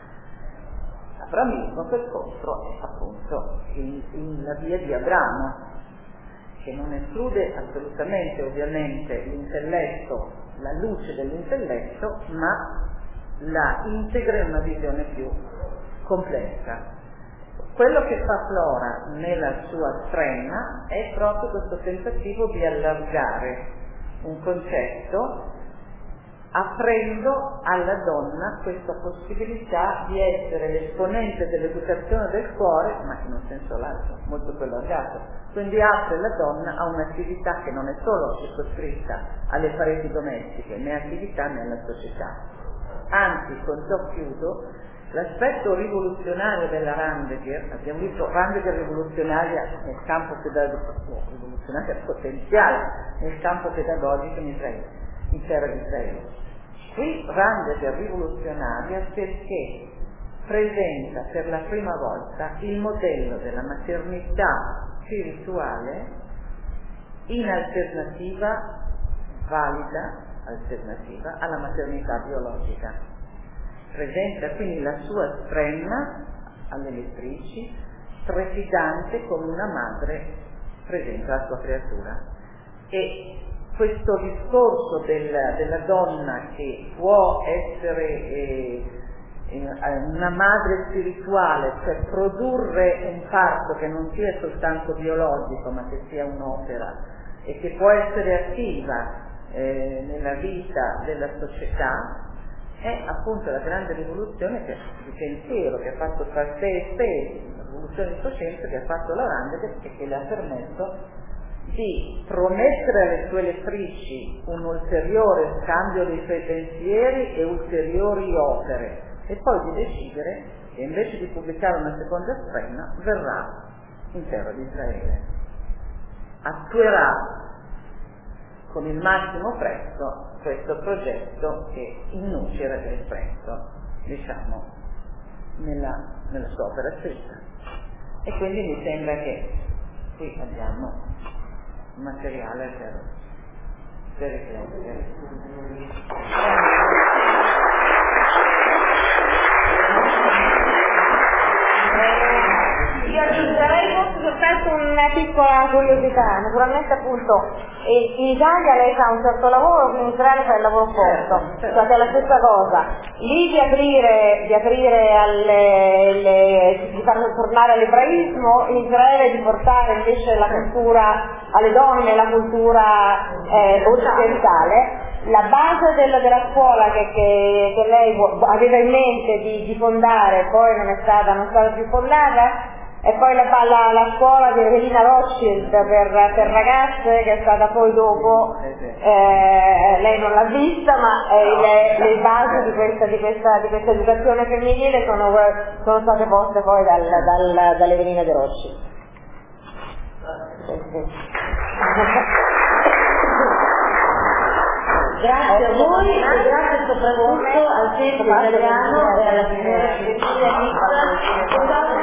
L'abramismo, per contro, è appunto in, in la via di Abramo, che non esclude assolutamente ovviamente l'intelletto, la luce dell'intelletto, ma la integra in una visione più complessa. Quello che fa Flora nella sua strenna è proprio questo tentativo di allargare un concetto, aprendo alla donna questa possibilità di essere l'esponente dell'educazione del cuore, ma in un senso lato, molto più allargato. Quindi apre la donna a un'attività che non è solo circoscritta alle pareti domestiche, né attività nella società. Anzi, con ciò chiudo, l'aspetto rivoluzionario della Randagger, abbiamo visto Randagger rivoluzionaria nel campo pedagogico, rivoluzionaria potenziale nel campo pedagogico in Israele, in terra di Israele. Qui Randagger rivoluzionaria perché presenta per la prima volta il modello della maternità spirituale in alternativa, valida alternativa alla maternità biologica. Presenta quindi la sua strenna alle lettrici, trepidante come una madre presenta la sua creatura. E questo discorso del, della donna che può essere eh, una madre spirituale, cioè produrre un parto che non sia soltanto biologico ma che sia un'opera e che può essere attiva eh, nella vita della società, è appunto la grande rivoluzione che, di pensiero che ha fatto tra sé e sé, la rivoluzione di coscienza che ha fatto la Randagger e che le ha permesso di promettere alle sue lettrici un ulteriore scambio dei suoi pensieri e ulteriori opere, e poi di decidere che invece di pubblicare una seconda strenna verrà in terra di Israele, attuerà con il massimo presto questo progetto che in nuce era già espresso, diciamo, nella, nella sua opera scritta. E quindi mi sembra che qui abbiamo materiale per, per riflettere. Io aggiungerei forse soltanto un una piccola curiosità, naturalmente appunto in Italia lei fa un certo lavoro, qui in Israele fa il lavoro opposto, cioè che è la stessa cosa, lì di aprire, di aprire alle, le, di farlo tornare all'ebraismo, in Israele di portare invece la cultura alle donne, la cultura eh, occidentale. La base del, della scuola che, che, che lei aveva in mente di, di fondare, poi non è stata, non è stata più fondata, e poi la, la, la scuola di Evelina Rothschild per, per ragazze, che è stata poi dopo, eh, lei non l'ha vista, ma eh, le, le basi di questa, di, questa, di questa educazione femminile sono, sono state poste poi dal, dal, dall'Evelina di Rothschild. Grazie a voi e grazie soprattutto al Centro Italiano e alla signora Cecilia Nixon.